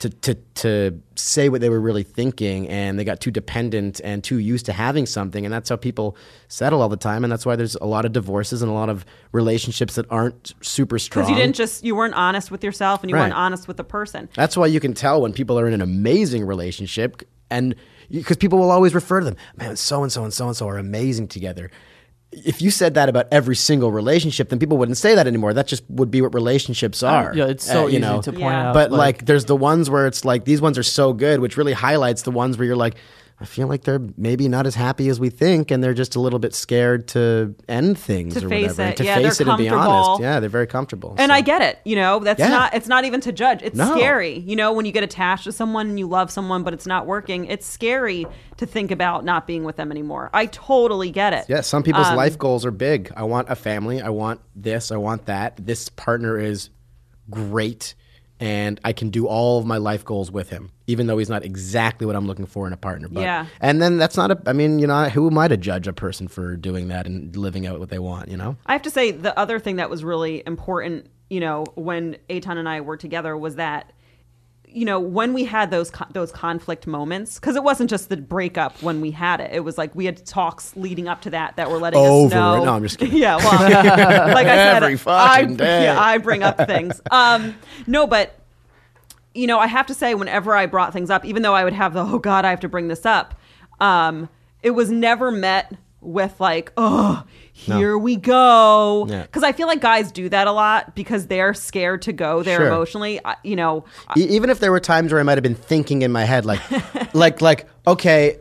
to say what they were really thinking, and they got too dependent and too used to having something, and that's how people settle all the time, and that's why there's a lot of divorces and a lot of relationships that aren't super strong. Because you weren't honest with yourself and you weren't Right. honest with the person. That's why you can tell when people are in an amazing relationship, and because people will always refer to them, man, so and so and so and so are amazing together. If you said that about every single relationship, then people wouldn't say that anymore. That just would be what relationships are. Yeah, it's so you easy know? to point Yeah. out. But like, there's the ones where it's like these ones are so good, which really highlights the ones where you're like, I feel like they're maybe not as happy as we think, and they're just a little bit scared to end things To or face whatever. it. To Yeah, face they're it and be comfortable. honest. Yeah, they're very comfortable. And So- I get it, that's Yeah. it's not even to judge. It's No. scary, when you get attached to someone and you love someone, but it's not working. It's scary to think about not being with them anymore. I totally get it. Yeah, some people's life goals are big. I want a family. I want this. I want that. This partner is great, and I can do all of my life goals with him, even though he's not exactly what I'm looking for in a partner. But, Yeah. And then that's not who am I to judge a person for doing that and living out what they want, I have to say the other thing that was really important, when Eitan and I were together was that, when we had those conflict moments, because it wasn't just the breakup when we had it. It was like we had talks leading up to that were letting us know. No, I'm just kidding. Yeah, well, like I said, Every fucking day. Yeah, I bring up things. No, but I have to say, whenever I brought things up, even though I would have oh God, I have to bring this up, it was never met with like, oh, here we go. Yeah. Because I feel like guys do that a lot because they're scared to go there Sure. emotionally. Even if there were times where I might have been thinking in my head, like, okay,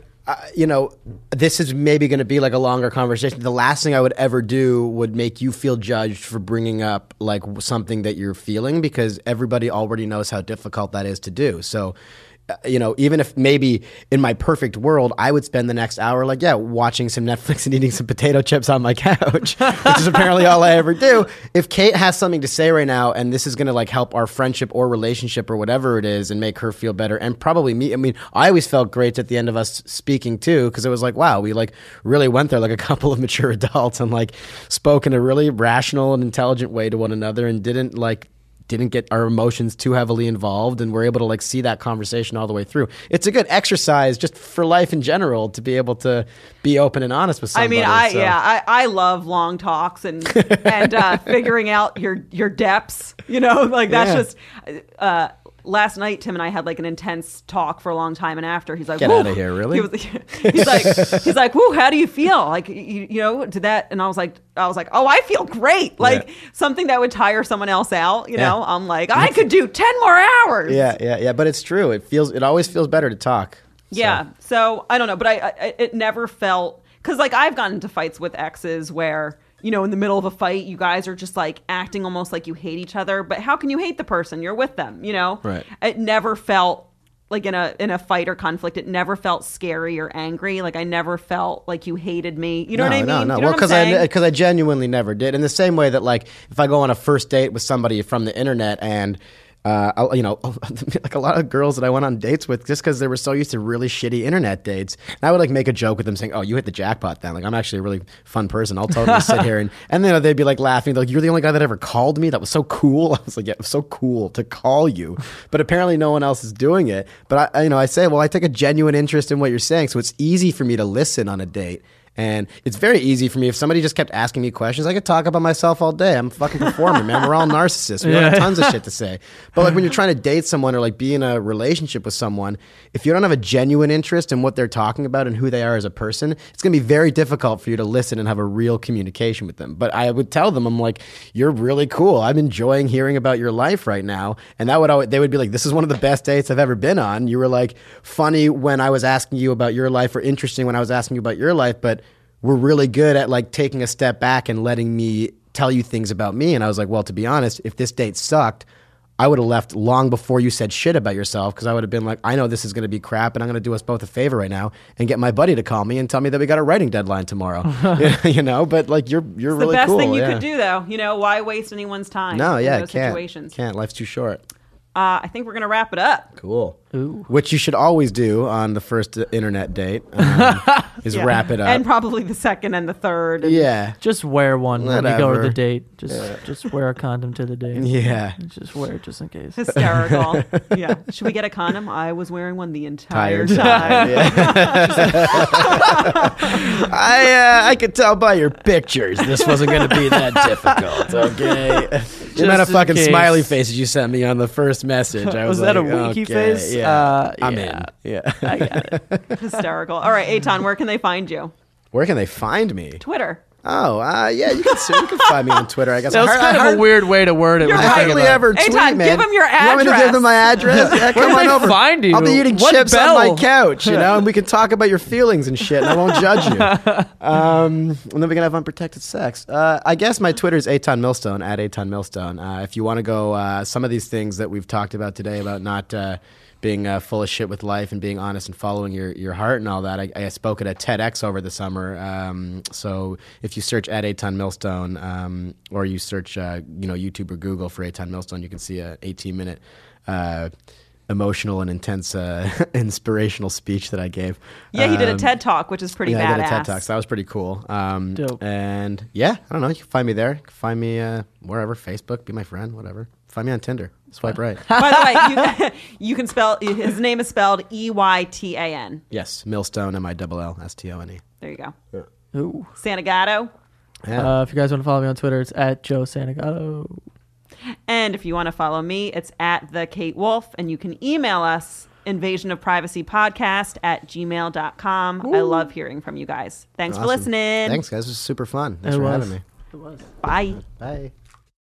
this is maybe going to be like a longer conversation. The last thing I would ever do would make you feel judged for bringing up like something that you're feeling, because everybody already knows how difficult that is to do. So, even if maybe in my perfect world, I would spend the next hour watching some Netflix and eating some potato chips on my couch, which is apparently all I ever do. If Kate has something to say right now, and this is going to help our friendship or relationship or whatever it is and make her feel better, and probably me. I mean, I always felt great at the end of us speaking too, because it was like, wow, we really went there like a couple of mature adults and spoke in a really rational and intelligent way to one another, and didn't get our emotions too heavily involved, and we're able to see that conversation all the way through. It's a good exercise just for life in general to be able to be open and honest with somebody. I love long talks and figuring out your depths. That's just. Last night, Tim and I had an intense talk for a long time, and after he's like, Get "Woo." out of here, really? He's like, "Woo, how do you feel?" Did that? And I was like, "Oh, I feel great." Something that would tire someone else out. Yeah. I'm like, I could do 10 more hours. Yeah. But it's true. It always feels better to talk. Yeah. So I don't know, but it never felt, because I've gotten into fights with exes where, in the middle of a fight, you guys are just acting almost like you hate each other. But how can you hate the person you're with them? Right. It never felt in a fight or conflict. It never felt scary or angry. I never felt like you hated me. You know what I mean? No. You know Well, what I'm saying? because I genuinely never did. In the same way that if I go on a first date with somebody from the internet and like a lot of girls that I went on dates with, just because they were so used to really shitty internet dates, and I would make a joke with them saying, "Oh, you hit the jackpot then. I'm actually a really fun person. I'll totally sit here." And then they'd be laughing. They're "You're the only guy that ever called me. That was so cool." I was like, "Yeah, it was so cool to call you," but apparently no one else is doing it. But I say, well, I take a genuine interest in what you're saying, so it's easy for me to listen on a date. And it's very easy for me. If somebody just kept asking me questions, I could talk about myself all day. I'm a fucking performer, man. We're all narcissists. We all have tons of shit to say. But when you're trying to date someone or be in a relationship with someone, if you don't have a genuine interest in what they're talking about and who they are as a person, it's going to be very difficult for you to listen and have a real communication with them. But I would tell them, I'm like, "You're really cool. I'm enjoying hearing about your life right now." And they would be like, "This is one of the best dates I've ever been on. You were funny when I was asking you about your life, or interesting when I was asking you about your life, but we're really good at taking a step back and letting me tell you things about me." And I was like, well, to be honest, if this date sucked, I would have left long before you said shit about yourself, because I would have been like, I know this is going to be crap, and I'm going to do us both a favor right now and get my buddy to call me and tell me that we got a writing deadline tomorrow. But you're really the best cool. thing you could do, though. Why waste anyone's time? No, in yeah, those can't. situations. Can't. Life's too short. I think we're going to wrap it up. Cool. Ooh. Which you should always do on the first internet date is Yeah. wrap it up. And probably the second and the third. And yeah. Just wear one when you go to Whatever. the date. Just wear a condom to the date. Yeah. Just wear it just in case. Hysterical. Yeah. Should we get a condom? I was wearing one the entire time. Tired. Yeah. I could tell by your pictures this wasn't going to be that difficult. Okay. The amount of in fucking case. smiley faces you sent me on the first message. I was Was that like, a winky okay, face? Yeah. I'm yeah. in. Yeah. I got it. Hysterical. All right, Eitan, where can they find you? Where can they find me? Twitter. Oh, yeah, you can find me on Twitter, I guess. That was kind of a weird way to word it. You're when you right. think hardly about it. ever Hey, tweet, Todd, man. give him your You want me to give address. them my address? Yeah, come Where on do they over. find you? I'll be eating What chips on bell? my couch, and we can talk about your feelings and shit, and I won't judge you. And then we can have unprotected sex. I guess my Twitter is Eitan Millstone, at Eitan Millstone. If you want to go, some of these things that we've talked about today about not being full of shit with life and being honest and following your heart and all that. I spoke at a TEDx over the summer. So if you search at Eitan Millstone, or you search YouTube or Google for Eitan Millstone, you can see a 18-minute emotional and intense inspirational speech that I gave. Yeah, he did a TED Talk, which is pretty Yeah, badass. I did a TED Talk, so that was pretty cool. Dope. And yeah, I don't know. You can find me there. You can find me wherever, Facebook, be my friend, whatever. Find me on Tinder. Swipe right. By the way, you can spell, his name is spelled Eytan. Yes, Millstone, Millstone. There you go. Ooh. Santagato. Yeah. If you guys want to follow me on Twitter, it's at Joe Santagato. And if you want to follow me, it's at the Kate Wolf, and you can email us invasionofprivacypodcast@gmail.com. I love hearing from you guys. Thanks for Awesome. listening. Thanks, guys. It was super fun. Thanks It for was. having me. It was. Bye. Bye.